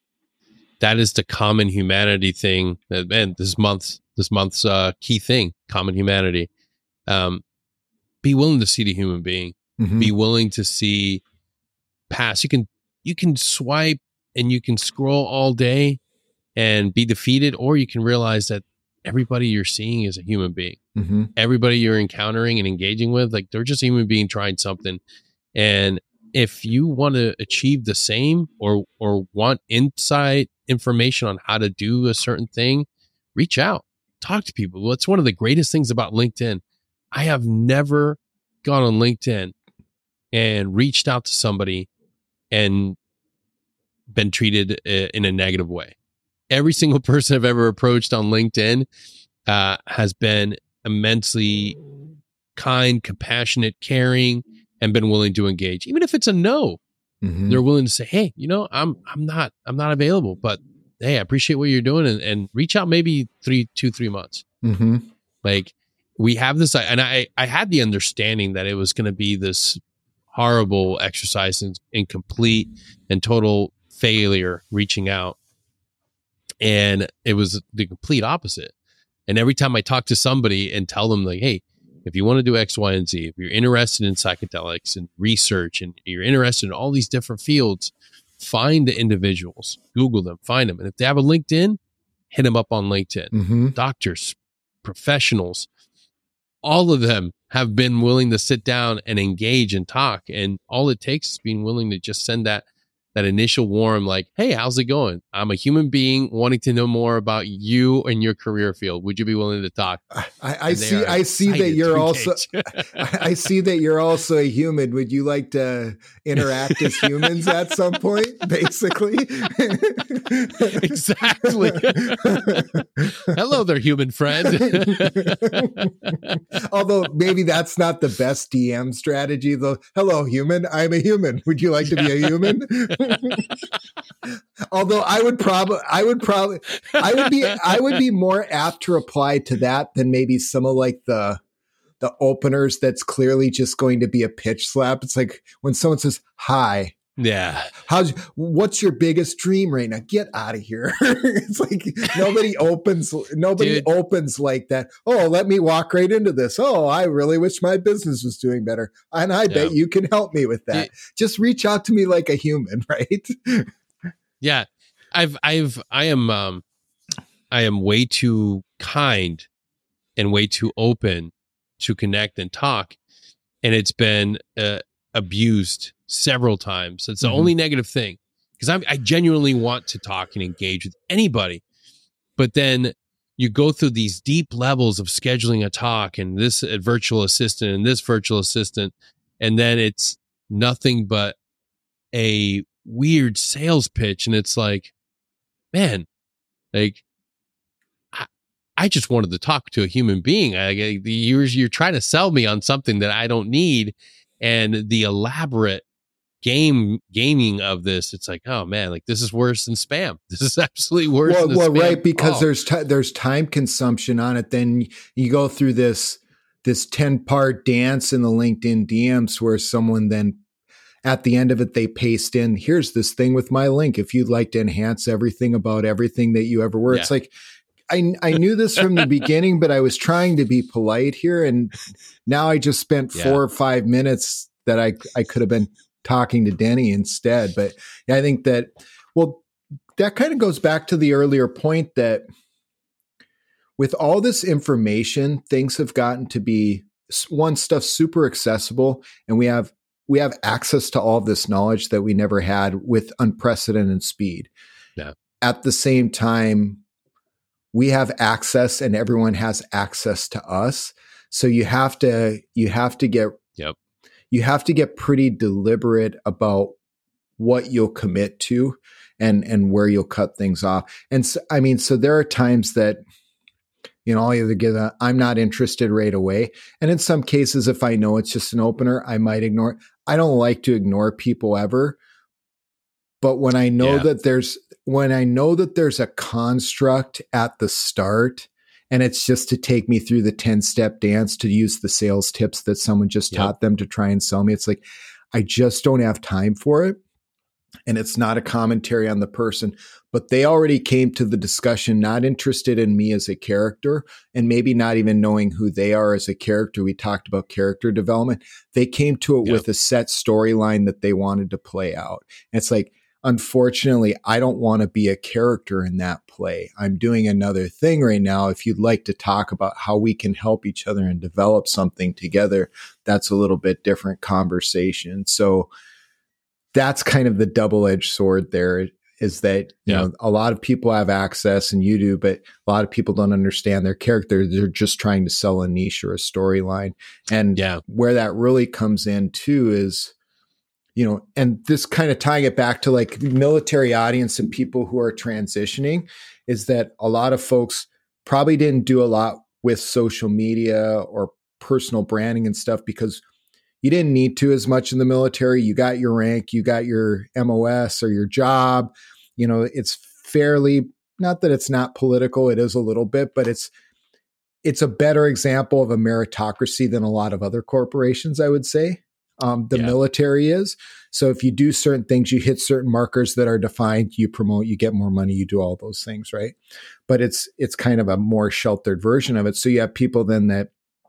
That is the common humanity thing. And this month's, this month's uh, key thing, common humanity. Um, Be willing to see the human being. Mm-hmm. Be willing to see past. You can you can swipe and you can scroll all day and be defeated, or you can realize that everybody you're seeing is a human being. Mm-hmm. Everybody you're encountering and engaging with, like, they're just a human being trying something. And if you want to achieve the same, or or want inside information on how to do a certain thing, reach out, talk to people. Well, it's one of the greatest things about LinkedIn. I have never gone on LinkedIn and reached out to somebody and been treated in a negative way. Every single person I've ever approached on LinkedIn uh, has been immensely kind, compassionate, caring, and been willing to engage. Even if it's a no, mm-hmm. they're willing to say, "Hey, you know, I'm I'm not I'm not available, but hey, I appreciate what you're doing," and, and reach out maybe three, two, three months. Mm-hmm. Like, we have this, and I, I had the understanding that it was going to be this horrible exercise in, in complete and total failure reaching out. And it was the complete opposite. And every time I talk to somebody and tell them, like, hey, if you want to do X, Y, and Z, if you're interested in psychedelics and research, and you're interested in all these different fields, find the individuals, Google them, find them. And if they have a LinkedIn, hit them up on LinkedIn. Mm-hmm. Doctors, professionals, all of them have been willing to sit down and engage and talk. And all it takes is being willing to just send that that initial warm, like, hey, how's it going? I'm a human being wanting to know more about you and your career field. Would you be willing to talk? I, I see. I see that you're also. I see that you're also a human. Would you like to interact as humans at some point? Basically. Exactly. Hello there, human friend. Although maybe that's not the best D M strategy, though. Hello, human. I'm a human. Would you like to be a human? Although I would probably, I would probably, I would be, I would be more apt to reply to that than maybe some of like the, the openers. That's clearly just going to be a pitch slap. It's like when someone says, "Hi." Yeah. How's, what's your biggest dream right now? Get out of here. It's like nobody opens, nobody Dude. opens like that. Oh, let me walk right into this. Oh, I really wish my business was doing better. And I yeah. bet you can help me with that. Yeah. Just reach out to me like a human, right? Yeah. I've, I've, I am, um, I am way too kind and way too open to connect and talk. And it's been, uh, abused several times. It's the mm-hmm. only negative thing, because I, I genuinely want to talk and engage with anybody. But then you go through these deep levels of scheduling a talk and this uh, virtual assistant and this virtual assistant. And then it's nothing but a weird sales pitch. And it's like, man, like, I, I just wanted to talk to a human being. I, you're, you're trying to sell me on something that I don't need. and the elaborate game gaming of this, it's like, oh man, like this is worse than spam. This is absolutely worse well, than well spam. right, because oh. there's t- there's time consumption on it. Then you go through this this ten part dance in the LinkedIn D Ms where someone then at the end of it, they paste in, here's this thing with my link. If you'd like to enhance everything about everything that you ever were, yeah. It's like, I, I knew this from the beginning, but I was trying to be polite here. And now I just spent four yeah. or five minutes that I, I could have been talking to Denny instead. But yeah, I think that, well, that kind of goes back to the earlier point that with all this information, things have gotten to be, one, stuff super accessible, and we have we have access to all of this knowledge that we never had with unprecedented speed. Yeah. At the same time, we have access and everyone has access to us. So you have to, you have to get, yep. you have to get pretty deliberate about what you'll commit to and, and where you'll cut things off. And so, I mean, so there are times that, you know, I'll either give a, I'm not interested right away. And in some cases, if I know it's just an opener, I might ignore it. I don't like to ignore people ever. But when I know yeah. that there's, when I know that there's a construct at the start and it's just to take me through the ten step dance to use the sales tips that someone just yep. taught them to try and sell me, it's like, I just don't have time for it. And it's not a commentary on the person, but they already came to the discussion not interested in me as a character and maybe not even knowing who they are as a character. We talked about character development. They came to it yep. with a set storyline that they wanted to play out. And it's like, unfortunately, I don't want to be a character in that play. I'm doing another thing right now. If you'd like to talk about how we can help each other and develop something together, that's a little bit different conversation. So that's kind of the double-edged sword there, is that, you yeah. know, a lot of people have access and you do, but a lot of people don't understand their character. They're just trying to sell a niche or a storyline. And yeah. where that really comes in too is, you know, and this kind of tying it back to like military audience and people who are transitioning, is that a lot of folks probably didn't do a lot with social media or personal branding and stuff because you didn't need to as much in the military. You got your rank, you got your M O S or your job. You know, it's fairly, not that it's not political, it is a little bit, but it's it's a better example of a meritocracy than a lot of other corporations, I would say. Um, the yeah. military is. So if you do certain things, you hit certain markers that are defined, you promote, you get more money, you do all those things, right? But it's it's kind of a more sheltered version of it. So you have people then that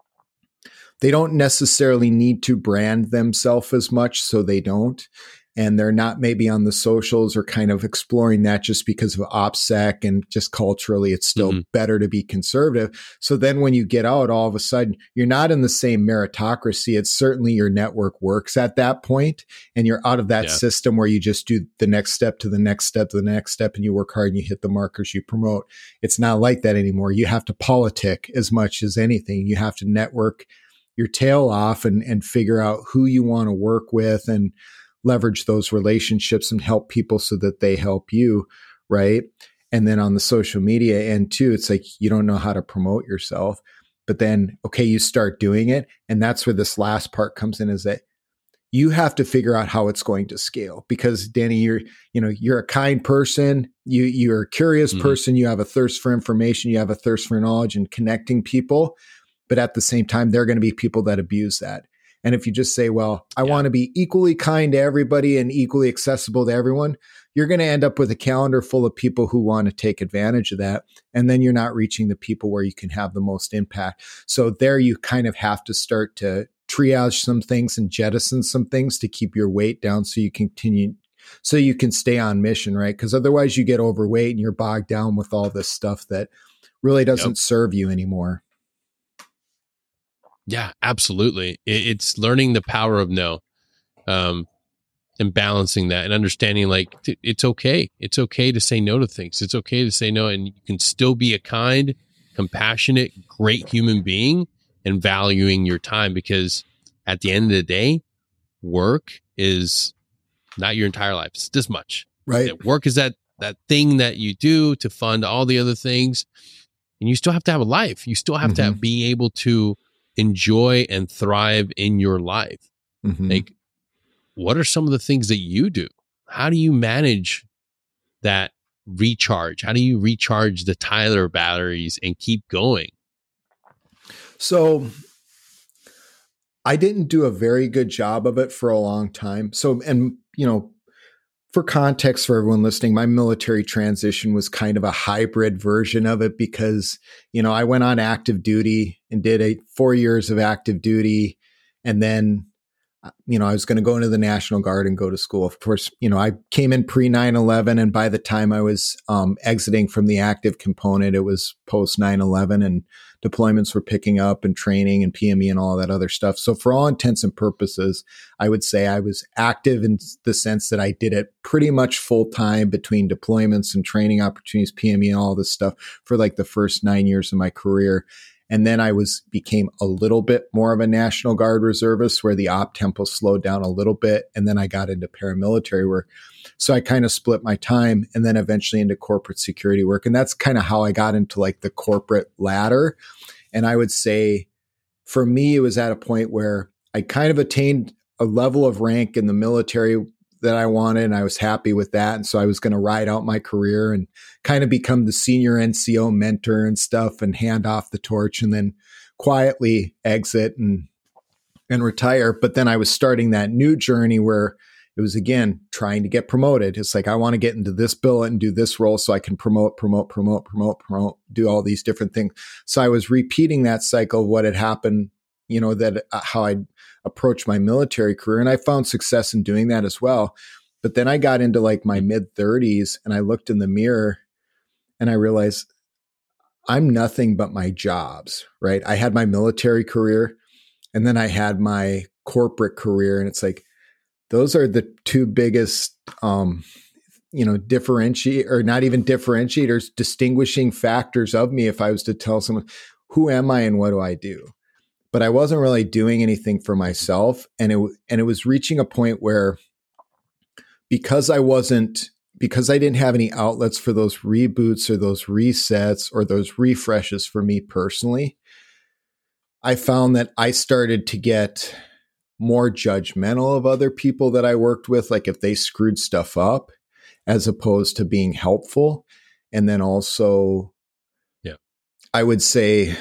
they don't necessarily need to brand themselves as much, so they don't. And they're not maybe on the socials or kind of exploring that just because of OPSEC and just culturally, it's still mm-hmm. better to be conservative. So then when you get out, all of a sudden, you're not in the same meritocracy. It's certainly your network works at that point, and you're out of that yeah. system where you just do the next step to the next step to the next step, and you work hard and you hit the markers you promote. It's not like that anymore. You have to politic as much as anything. You have to network your tail off and, and figure out who you want to work with and leverage those relationships and help people so that they help you. Right. And then on the social media end too, it's like, you don't know how to promote yourself, but then, okay, you start doing it. And that's where this last part comes in, is that you have to figure out how it's going to scale, because Danny, you're, you know, you're a kind person. You, you're a curious mm-hmm. person. You have a thirst for information. You have a thirst for knowledge and connecting people. But at the same time, there are going to be people that abuse that. And if you just say, well, I yeah. want to be equally kind to everybody and equally accessible to everyone, you're going to end up with a calendar full of people who want to take advantage of that. And then you're not reaching the people where you can have the most impact. So there you kind of have to start to triage some things and jettison some things to keep your weight down so you continue, so you can stay on mission, right? Because otherwise you get overweight and you're bogged down with all this stuff that really doesn't yep. serve you anymore. Yeah, absolutely. It's learning the power of no, um, and balancing that and understanding like it's okay. It's okay to say no to things. It's okay to say no, and you can still be a kind, compassionate, great human being and valuing your time, because at the end of the day, work is not your entire life. It's this much. Right. Work is that that thing that you do to fund all the other things, and you still have to have a life. You still have mm-hmm. to be able to enjoy and thrive in your life. Mm-hmm. Like, what are some of the things that you do? How do you manage that recharge? How do you recharge the Tyler batteries and keep going? So I didn't do a very good job of it for a long time. So, and, you know, for context for everyone listening, my military transition was kind of a hybrid version of it because, you know, I went on active duty and did a four years of active duty. And then, you know, I was going to go into the National Guard and go to school. Of course, you know, I came in pre nine eleven. And by the time I was um, exiting from the active component, it was post nine eleven and deployments were picking up and training and P M E and all that other stuff. So for all intents and purposes, I would say I was active in the sense that I did it pretty much full time between deployments and training opportunities, P M E and all this stuff for like the first nine years of my career. And then I was became a little bit more of a National Guard reservist where the op tempo slowed down a little bit. And then I got into paramilitary work. So I kind of split my time and then eventually into corporate security work. And that's kind of how I got into like the corporate ladder. And I would say for me, it was at a point where I kind of attained a level of rank in the military that I wanted. And I was happy with that. And so I was going to ride out my career and kind of become the senior N C O mentor and stuff and hand off the torch and then quietly exit and, and retire. But then I was starting that new journey where it was, again, trying to get promoted. It's like, I want to get into this billet and do this role so I can promote, promote, promote, promote, promote, do all these different things. So I was repeating that cycle of what had happened, you know, that uh, how I'd approached my military career. And I found success in doing that as well. But then I got into like my mid thirties and I looked in the mirror and I realized I'm nothing but my jobs, right? I had my military career and then I had my corporate career. And it's like, those are the two biggest, um, you know, differentiate or not even differentiators, distinguishing factors of me. If I was to tell someone, who am I and what do I do? But I wasn't really doing anything for myself. And it, and it was reaching a point where because I wasn't, because I didn't have any outlets for those reboots or those resets or those refreshes for me personally, I found that I started to get more judgmental of other people that I worked with, like if they screwed stuff up, as opposed to being helpful. And then also, yeah, I would say,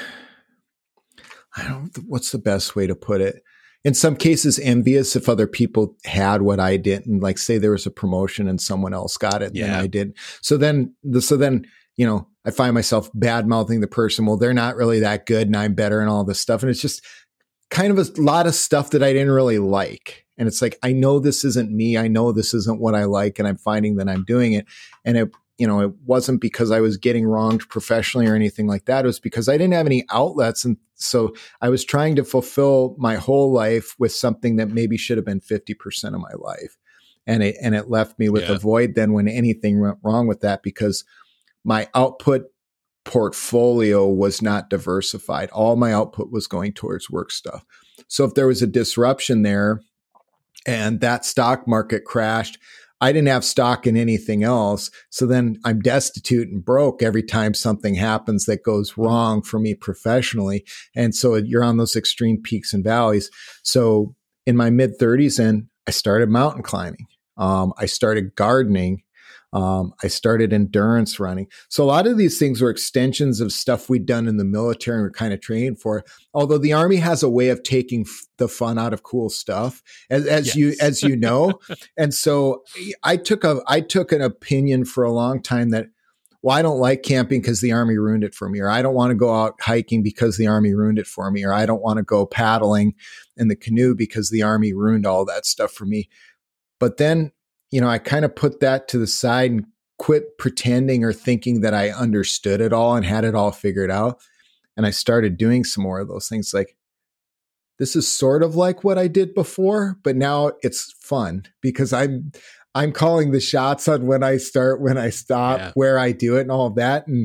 I don't, what's the best way to put it? In some cases, envious if other people had what I didn't, like say there was a promotion and someone else got it and yeah. I didn't. So then, the, so then, you know, I find myself bad mouthing the person. Well, they're not really that good and I'm better and all this stuff. And it's just kind of a lot of stuff that I didn't really like. And it's like, I know this isn't me. I know this isn't what I like. And I'm finding that I'm doing it. And it, you know, it wasn't because I was getting wronged professionally or anything like that. It was because I didn't have any outlets. And so I was trying to fulfill my whole life with something that maybe should have been fifty percent of my life. And it, and it left me with yeah. a void then when anything went wrong with that, because my output portfolio was not diversified. All my output was going towards work stuff. So if there was a disruption there and that stock market crashed, I didn't have stock in anything else. So then I'm destitute and broke every time something happens that goes wrong for me professionally. And so you're on those extreme peaks and valleys. So in my mid thirties, and I started mountain climbing. Um, I started gardening. Um, I started endurance running. So a lot of these things were extensions of stuff we'd done in the military and we're kind of trained for. Although the Army has a way of taking f- the fun out of cool stuff, as, as yes. you as you know. And so I took a I took an opinion for a long time that, well, I don't like camping because the Army ruined it for me, or I don't want to go out hiking because the Army ruined it for me, or I don't want to go paddling in the canoe because the Army ruined all that stuff for me. But then, you know, I kind of put that to the side and quit pretending or thinking that I understood it all and had it all figured out. And I started doing some more of those things. Like, this is sort of like what I did before, but now it's fun because I'm, I'm calling the shots on when I start, when I stop, yeah. where I do it and all of that. And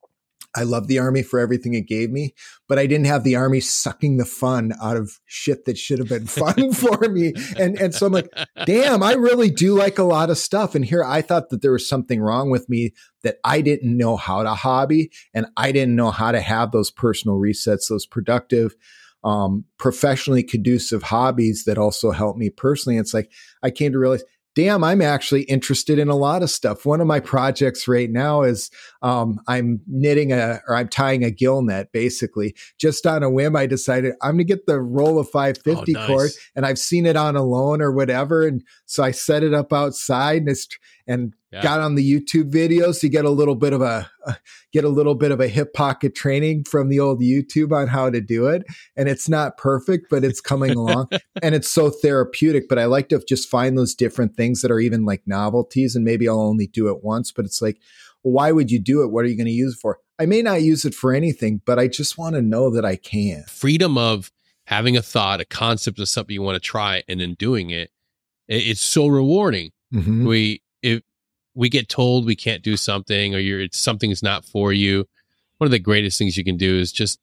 I love the Army for everything it gave me, but I didn't have the Army sucking the fun out of shit that should have been fun for me. And, and so I'm like, damn, I really do like a lot of stuff. And here I thought that there was something wrong with me, that I didn't know how to hobby and I didn't know how to have those personal resets, those productive, um, professionally conducive hobbies that also help me personally. It's like, I came to realize, damn, I'm actually interested in a lot of stuff. One of my projects right now is um, I'm knitting a, or I'm tying a gill net, basically. Just on a whim, I decided I'm going to get the roll of five fifty Oh, nice. cord, and I've seen it on Alone or whatever. And so I set it up outside and it's, and Yeah. got on the YouTube videos to get a little bit of a, uh, get a little bit of a hip pocket training from the old YouTube on how to do it. And it's not perfect, but it's coming along and it's so therapeutic. But I like to just find those different things that are even like novelties, and maybe I'll only do it once, but it's like, well, why would you do it? What are you going to use it for? I may not use it for anything, but I just want to know that I can. Freedom of having a thought, a concept of something you want to try, and then doing it. it- It's so rewarding. Mm-hmm. We, if we get told we can't do something, or you're, it's something's not for you, one of the greatest things you can do is just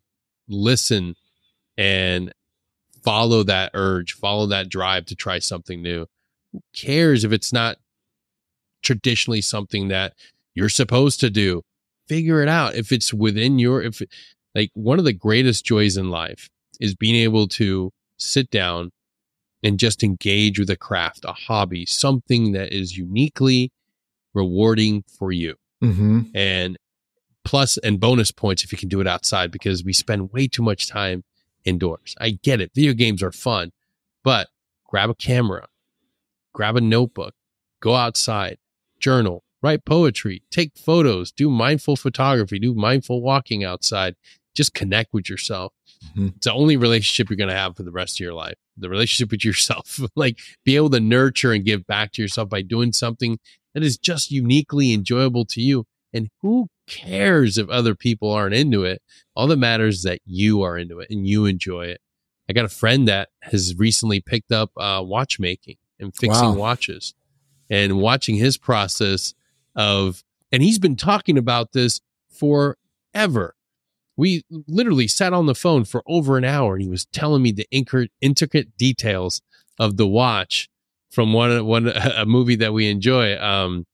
listen and follow that urge, follow that drive to try something new. Who cares if it's not traditionally something that you're supposed to do? Figure it out. If it's within your, if like one of the greatest joys in life is being able to sit down and just engage with a craft, a hobby, something that is uniquely rewarding for you. Mm-hmm. And plus and bonus points if you can do it outside, because we spend way too much time indoors. I get it. Video games are fun, but grab a camera, grab a notebook, go outside, journal, write poetry, take photos, do mindful photography, do mindful walking outside. Just connect with yourself. Mm-hmm. It's the only relationship you're going to have for the rest of your life. The relationship with yourself. Like, be able to nurture and give back to yourself by doing something that is just uniquely enjoyable to you. And who cares if other people aren't into it? All that matters is that you are into it and you enjoy it. I got a friend that has recently picked up uh, watchmaking and fixing Wow. watches, and watching his process of, and he's been talking about this forever. We literally sat on the phone for over an hour, and he was telling me the inc- intricate details of the watch from one, one, a movie that we enjoy. Um,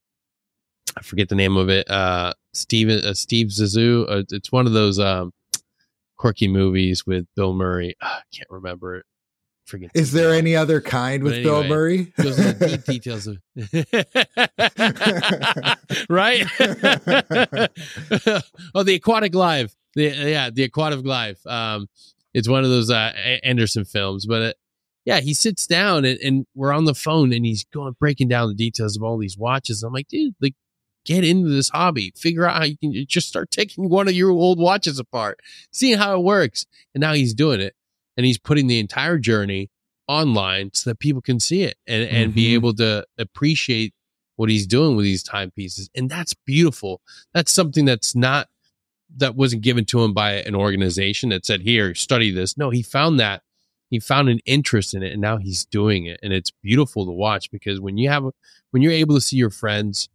I forget the name of it. Uh, Steve, uh, Steve Zissou. Uh, it's one of those um, quirky movies with Bill Murray. Uh, I can't remember it. Forget. Is there any other kind But with Bill anyway, Murray? Those are the deep details of right. Oh, the Aquatic Life. The, yeah, the Aquatic Life. Um, it's one of those uh, Anderson films, but uh, yeah, he sits down and, and we're on the phone, and he's going breaking down the details of all these watches. I'm like, dude, like, get into this hobby. Figure out how you can just start taking one of your old watches apart, seeing how it works. And now he's doing it, and he's putting the entire journey online so that people can see it and, and Mhm. be able to appreciate what he's doing with these timepieces. And that's beautiful. That's something that's not, that wasn't given to him by an organization that said, here, study this. No, he found that, he found an interest in it, and now he's doing it. And it's beautiful to watch, because when you have, when you're able to see your friends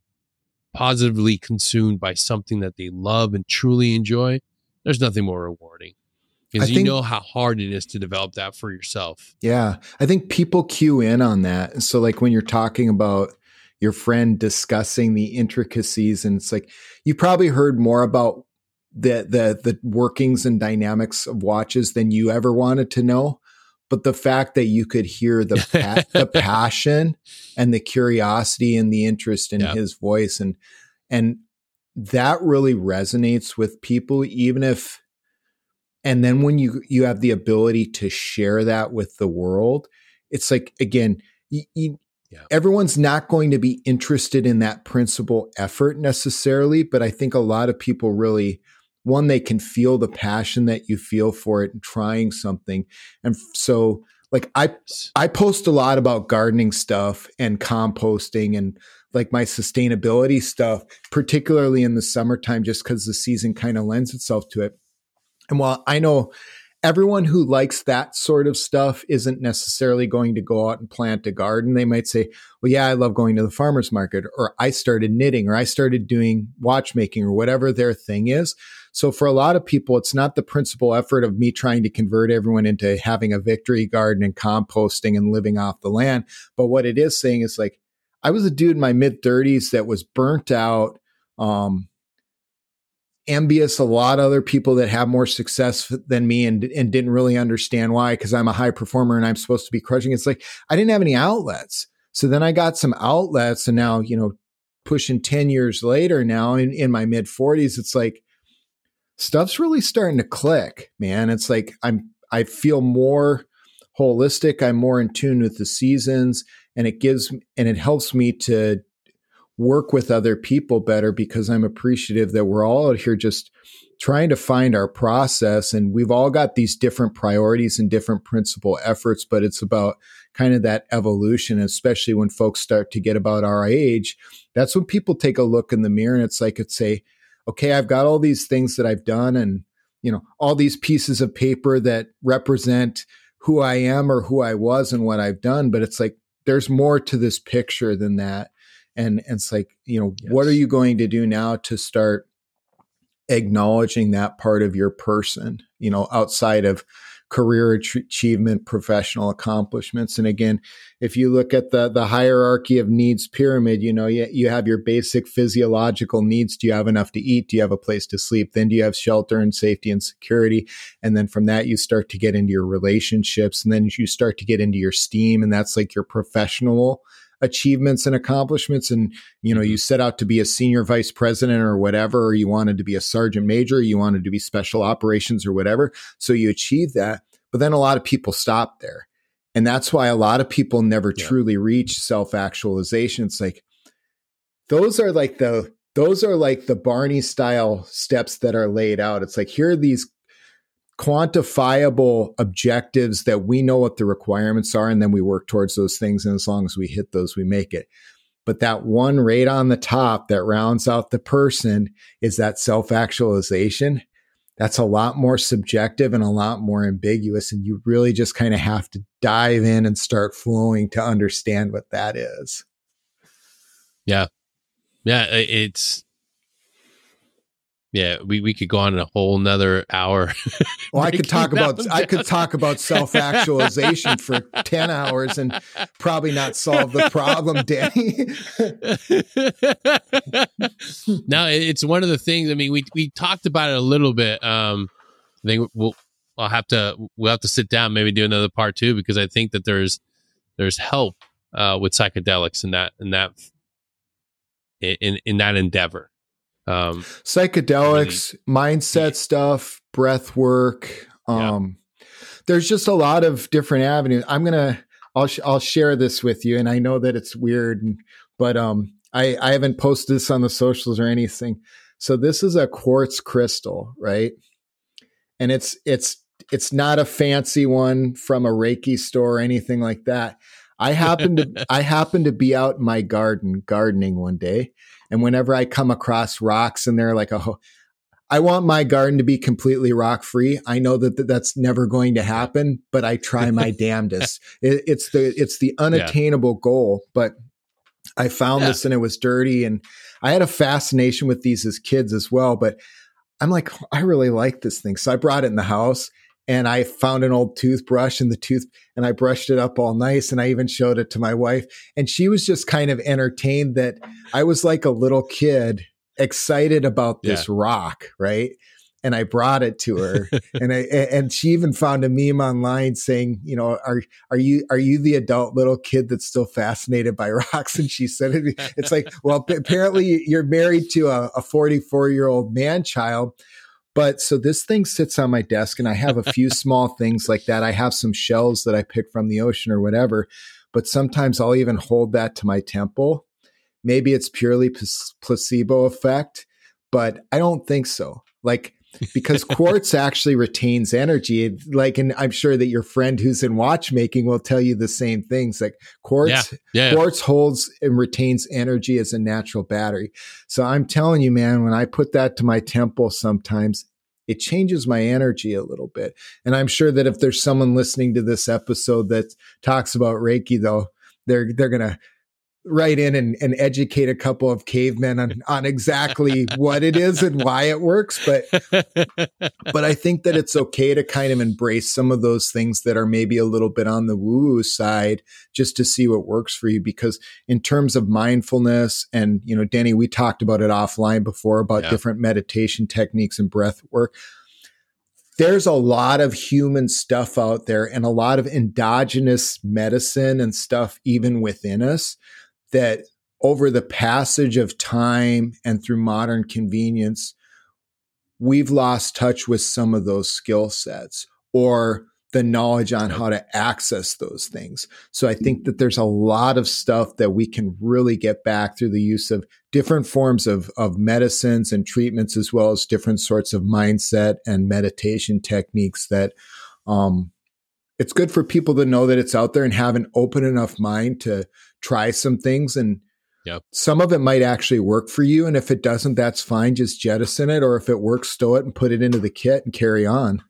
positively consumed by something that they love and truly enjoy, there's nothing more rewarding, because I you think- know how hard it is to develop that for yourself. Yeah. I think people cue in on that. So like when you're talking about your friend discussing the intricacies, and it's like, you probably heard more about the, the, the workings and dynamics of watches than you ever wanted to know. But the fact that you could hear the, pa- the passion and the curiosity and the interest in Yeah. his voice, and, and that really resonates with people, even if, and then when you, you have the ability to share that with the world, it's like, again, you, you, Yeah. everyone's not going to be interested in that principal effort necessarily, but I think a lot of people really, one, they can feel the passion that you feel for it and trying something. And so like I, I post a lot about gardening stuff and composting and like my sustainability stuff, particularly in the summertime, just because the season kind of lends itself to it. And while I know everyone who likes that sort of stuff isn't necessarily going to go out and plant a garden, they might say, well, yeah, I love going to the farmer's market, or I started knitting, or I started doing watchmaking, or whatever their thing is. So for a lot of people, it's not the principal effort of me trying to convert everyone into having a victory garden and composting and living off the land. But what it is saying is like, I was a dude in my mid thirties that was burnt out, um, envious a lot of other people that have more success than me and, and didn't really understand why, because I'm a high performer and I'm supposed to be crushing. It's like, I didn't have any outlets. So then I got some outlets, and now, you know, pushing ten years later now in, in my mid forties, it's like stuff's really starting to click, man. It's like, I'm, I feel more holistic. I'm more in tune with the seasons, and it gives, and it helps me to work with other people better, because I'm appreciative that we're all out here just trying to find our process, and we've all got these different priorities and different principal efforts, but it's about kind of that evolution, especially when folks start to get about our age. That's when people take a look in the mirror, and it's like, it's say, okay, I've got all these things that I've done, and, you know, all these pieces of paper that represent who I am or who I was and what I've done. But it's like, there's more to this picture than that. And, and it's like, you know, yes. What are you going to do now to start acknowledging that part of your person, you know, outside of career achievement, professional accomplishments? And again, if you look at the the hierarchy of needs pyramid, you know, you, you have your basic physiological needs. Do you have enough to eat? Do you have a place to sleep? Then do you have shelter and safety and security? And then from that, you start to get into your relationships, and then you start to get into your STEAM, and that's like your professional achievements and accomplishments. And, you know, you set out to be a senior vice president or whatever, or you wanted to be a sergeant major, or you wanted to be special operations or whatever. So you achieve that. But then a lot of people stop there. And that's why a lot of people never yeah. truly reach self-actualization. It's like, those are like the, those are like the Barney style steps that are laid out. It's like, here are these quantifiable objectives that we know what the requirements are, and then we work towards those things. And as long as we hit those, we make it. But that one right on the top that rounds out the person is that self-actualization. That's a lot more subjective and a lot more ambiguous. And you really just kind of have to dive in and start flowing to understand what that is. Yeah. Yeah. It's, Yeah, we, we could go on in a whole nother hour. Well, I could talk about down. I could talk about self-actualization for ten hours and probably not solve the problem, Danny. No, it's one of the things. I mean, we we talked about it a little bit. Um, I think we'll I'll have to we'll have to sit down, maybe do another part two, because I think that there's there's help uh, with psychedelics in that in that in in that endeavor. Um, psychedelics, really, mindset yeah. stuff, breath work. Um, yeah. There's just a lot of different avenues. I'm going to, I'll, sh- I'll share this with you. And I know that it's weird, but, um, I, I haven't posted this on the socials or anything. So this is a quartz crystal, right? And it's, it's, it's not a fancy one from a Reiki store or anything like that. I happen to, I happen to be out in my garden, gardening one day. And whenever I come across rocks and they're like, a, I want my garden to be completely rock free. I know that that's never going to happen, but I try my damnedest. It, it's the, it's the unattainable yeah. goal, but I found yeah. this and it was dirty. And I had a fascination with these as kids as well, but I'm like, I really like this thing. So I brought it in the house. And I found an old toothbrush and the tooth, and I brushed it up all nice. And I even showed it to my wife, and she was just kind of entertained that I was like a little kid excited about this yeah. rock. Right. And I brought it to her, and I, and she even found a meme online saying, you know, are, are you, are you the adult little kid that's still fascinated by rocks? And she said, it, it's like, well, apparently you're married to a, a forty-four year old man child. But so this thing sits on my desk, and I have a few small things like that. I have some shells that I picked from the ocean or whatever, but sometimes I'll even hold that to my temple. Maybe it's purely p- placebo effect, but I don't think so. Like, because quartz actually retains energy. Like, and I'm sure that your friend who's in watchmaking will tell you the same things. Like quartz, yeah, yeah. quartz holds and retains energy as a natural battery. So I'm telling you, man, when I put that to my temple, sometimes it changes my energy a little bit. And I'm sure that if there's someone listening to this episode that talks about Reiki, though, they're they're gonna write in and, and educate a couple of cavemen on, on exactly what it is and why it works. But, but I think that it's okay to kind of embrace some of those things that are maybe a little bit on the woo-woo side, just to see what works for you. Because in terms of mindfulness, and, you know, Danny, we talked about it offline before about yeah. different meditation techniques and breath work. There's a lot of human stuff out there and a lot of endogenous medicine and stuff even within us that over the passage of time and through modern convenience, we've lost touch with some of those skill sets or the knowledge on how to access those things. So I think that there's a lot of stuff that we can really get back through the use of different forms of, of medicines and treatments, as well as different sorts of mindset and meditation techniques that um, it's good for people to know that it's out there and have an open enough mind to try some things. And yep. some of it might actually work for you. And if it doesn't, that's fine. Just jettison it. Or if it works, stow it and put it into the kit and carry on.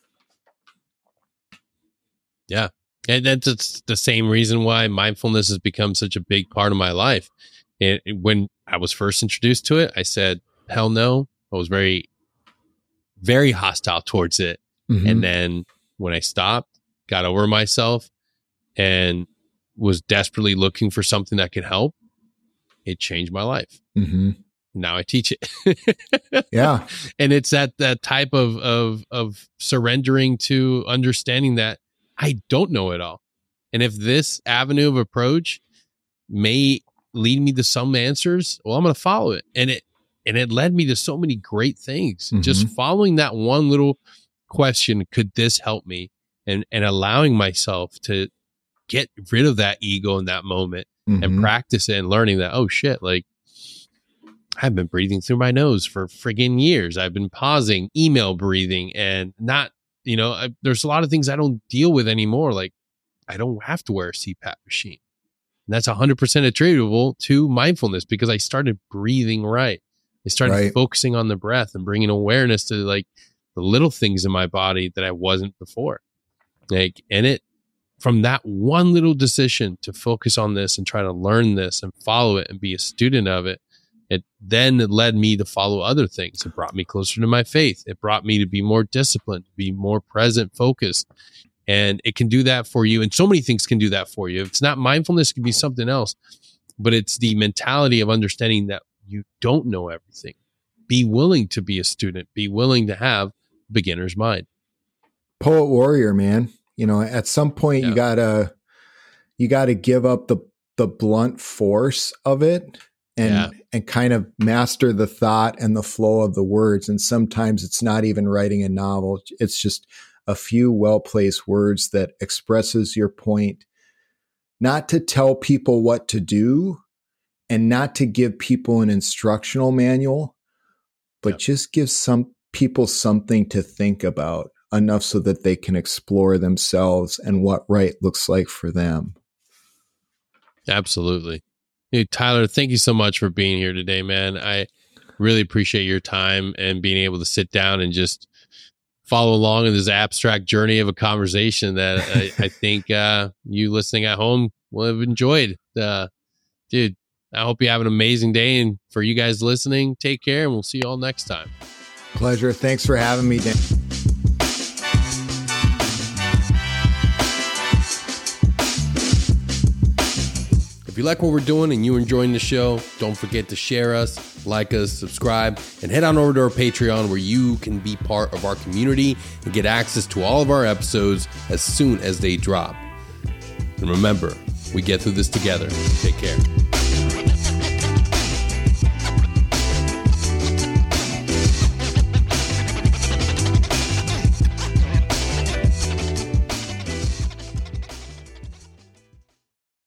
Yeah. And that's the same reason why mindfulness has become such a big part of my life. And when I was first introduced to it, I said, hell no. I was very, very hostile towards it. Mm-hmm. And then when I stopped, got over myself and was desperately looking for something that could help, it changed my life. Mm-hmm. Now I teach it. Yeah. And it's that, that type of, of, of surrendering to understanding that I don't know it all. And if this avenue of approach may lead me to some answers, well, I'm going to follow it. And it, and it led me to so many great things. Mm-hmm. Just following that one little question, could this help me? And, and allowing myself to get rid of that ego in that moment mm-hmm. and practice it and learning that, oh shit, like I've been breathing through my nose for friggin' years. I've been pausing, email breathing, and not, you know, I, there's a lot of things I don't deal with anymore. Like I don't have to wear a C PAP machine. And that's one hundred percent attributable to mindfulness because I started breathing right. I started right. focusing on the breath and bringing awareness to like the little things in my body that I wasn't before. Like, and it, from that one little decision to focus on this and try to learn this and follow it and be a student of it, it then it led me to follow other things. It brought me closer to my faith. It brought me to be more disciplined, be more present, focused. And it can do that for you. And so many things can do that for you. If it's not mindfulness, it can be something else. But it's the mentality of understanding that you don't know everything. Be willing to be a student. Be willing to have beginner's mind. Poet warrior, man. You know, at some point yeah. you gotta you gotta give up the the blunt force of it and yeah. and kind of master the thought and the flow of the words. And sometimes it's not even writing a novel. It's just a few well-placed words that expresses your point, not to tell people what to do and not to give people an instructional manual, but yep. just give some people something to think about enough so that they can explore themselves and what right looks like for them. Absolutely. Hey, Tyler, thank you so much for being here today, man. I really appreciate your time and being able to sit down and just follow along in this abstract journey of a conversation that I, I think uh, you listening at home will have enjoyed. Uh, dude, I hope you have an amazing day. And for you guys listening, take care and we'll see you all next time. Pleasure. Thanks for having me, Dan. If you like what we're doing and you're enjoying the show, don't forget to share us, like us, subscribe, and head on over to our Patreon where you can be part of our community and get access to all of our episodes as soon as they drop. And remember, we get through this together. Take care.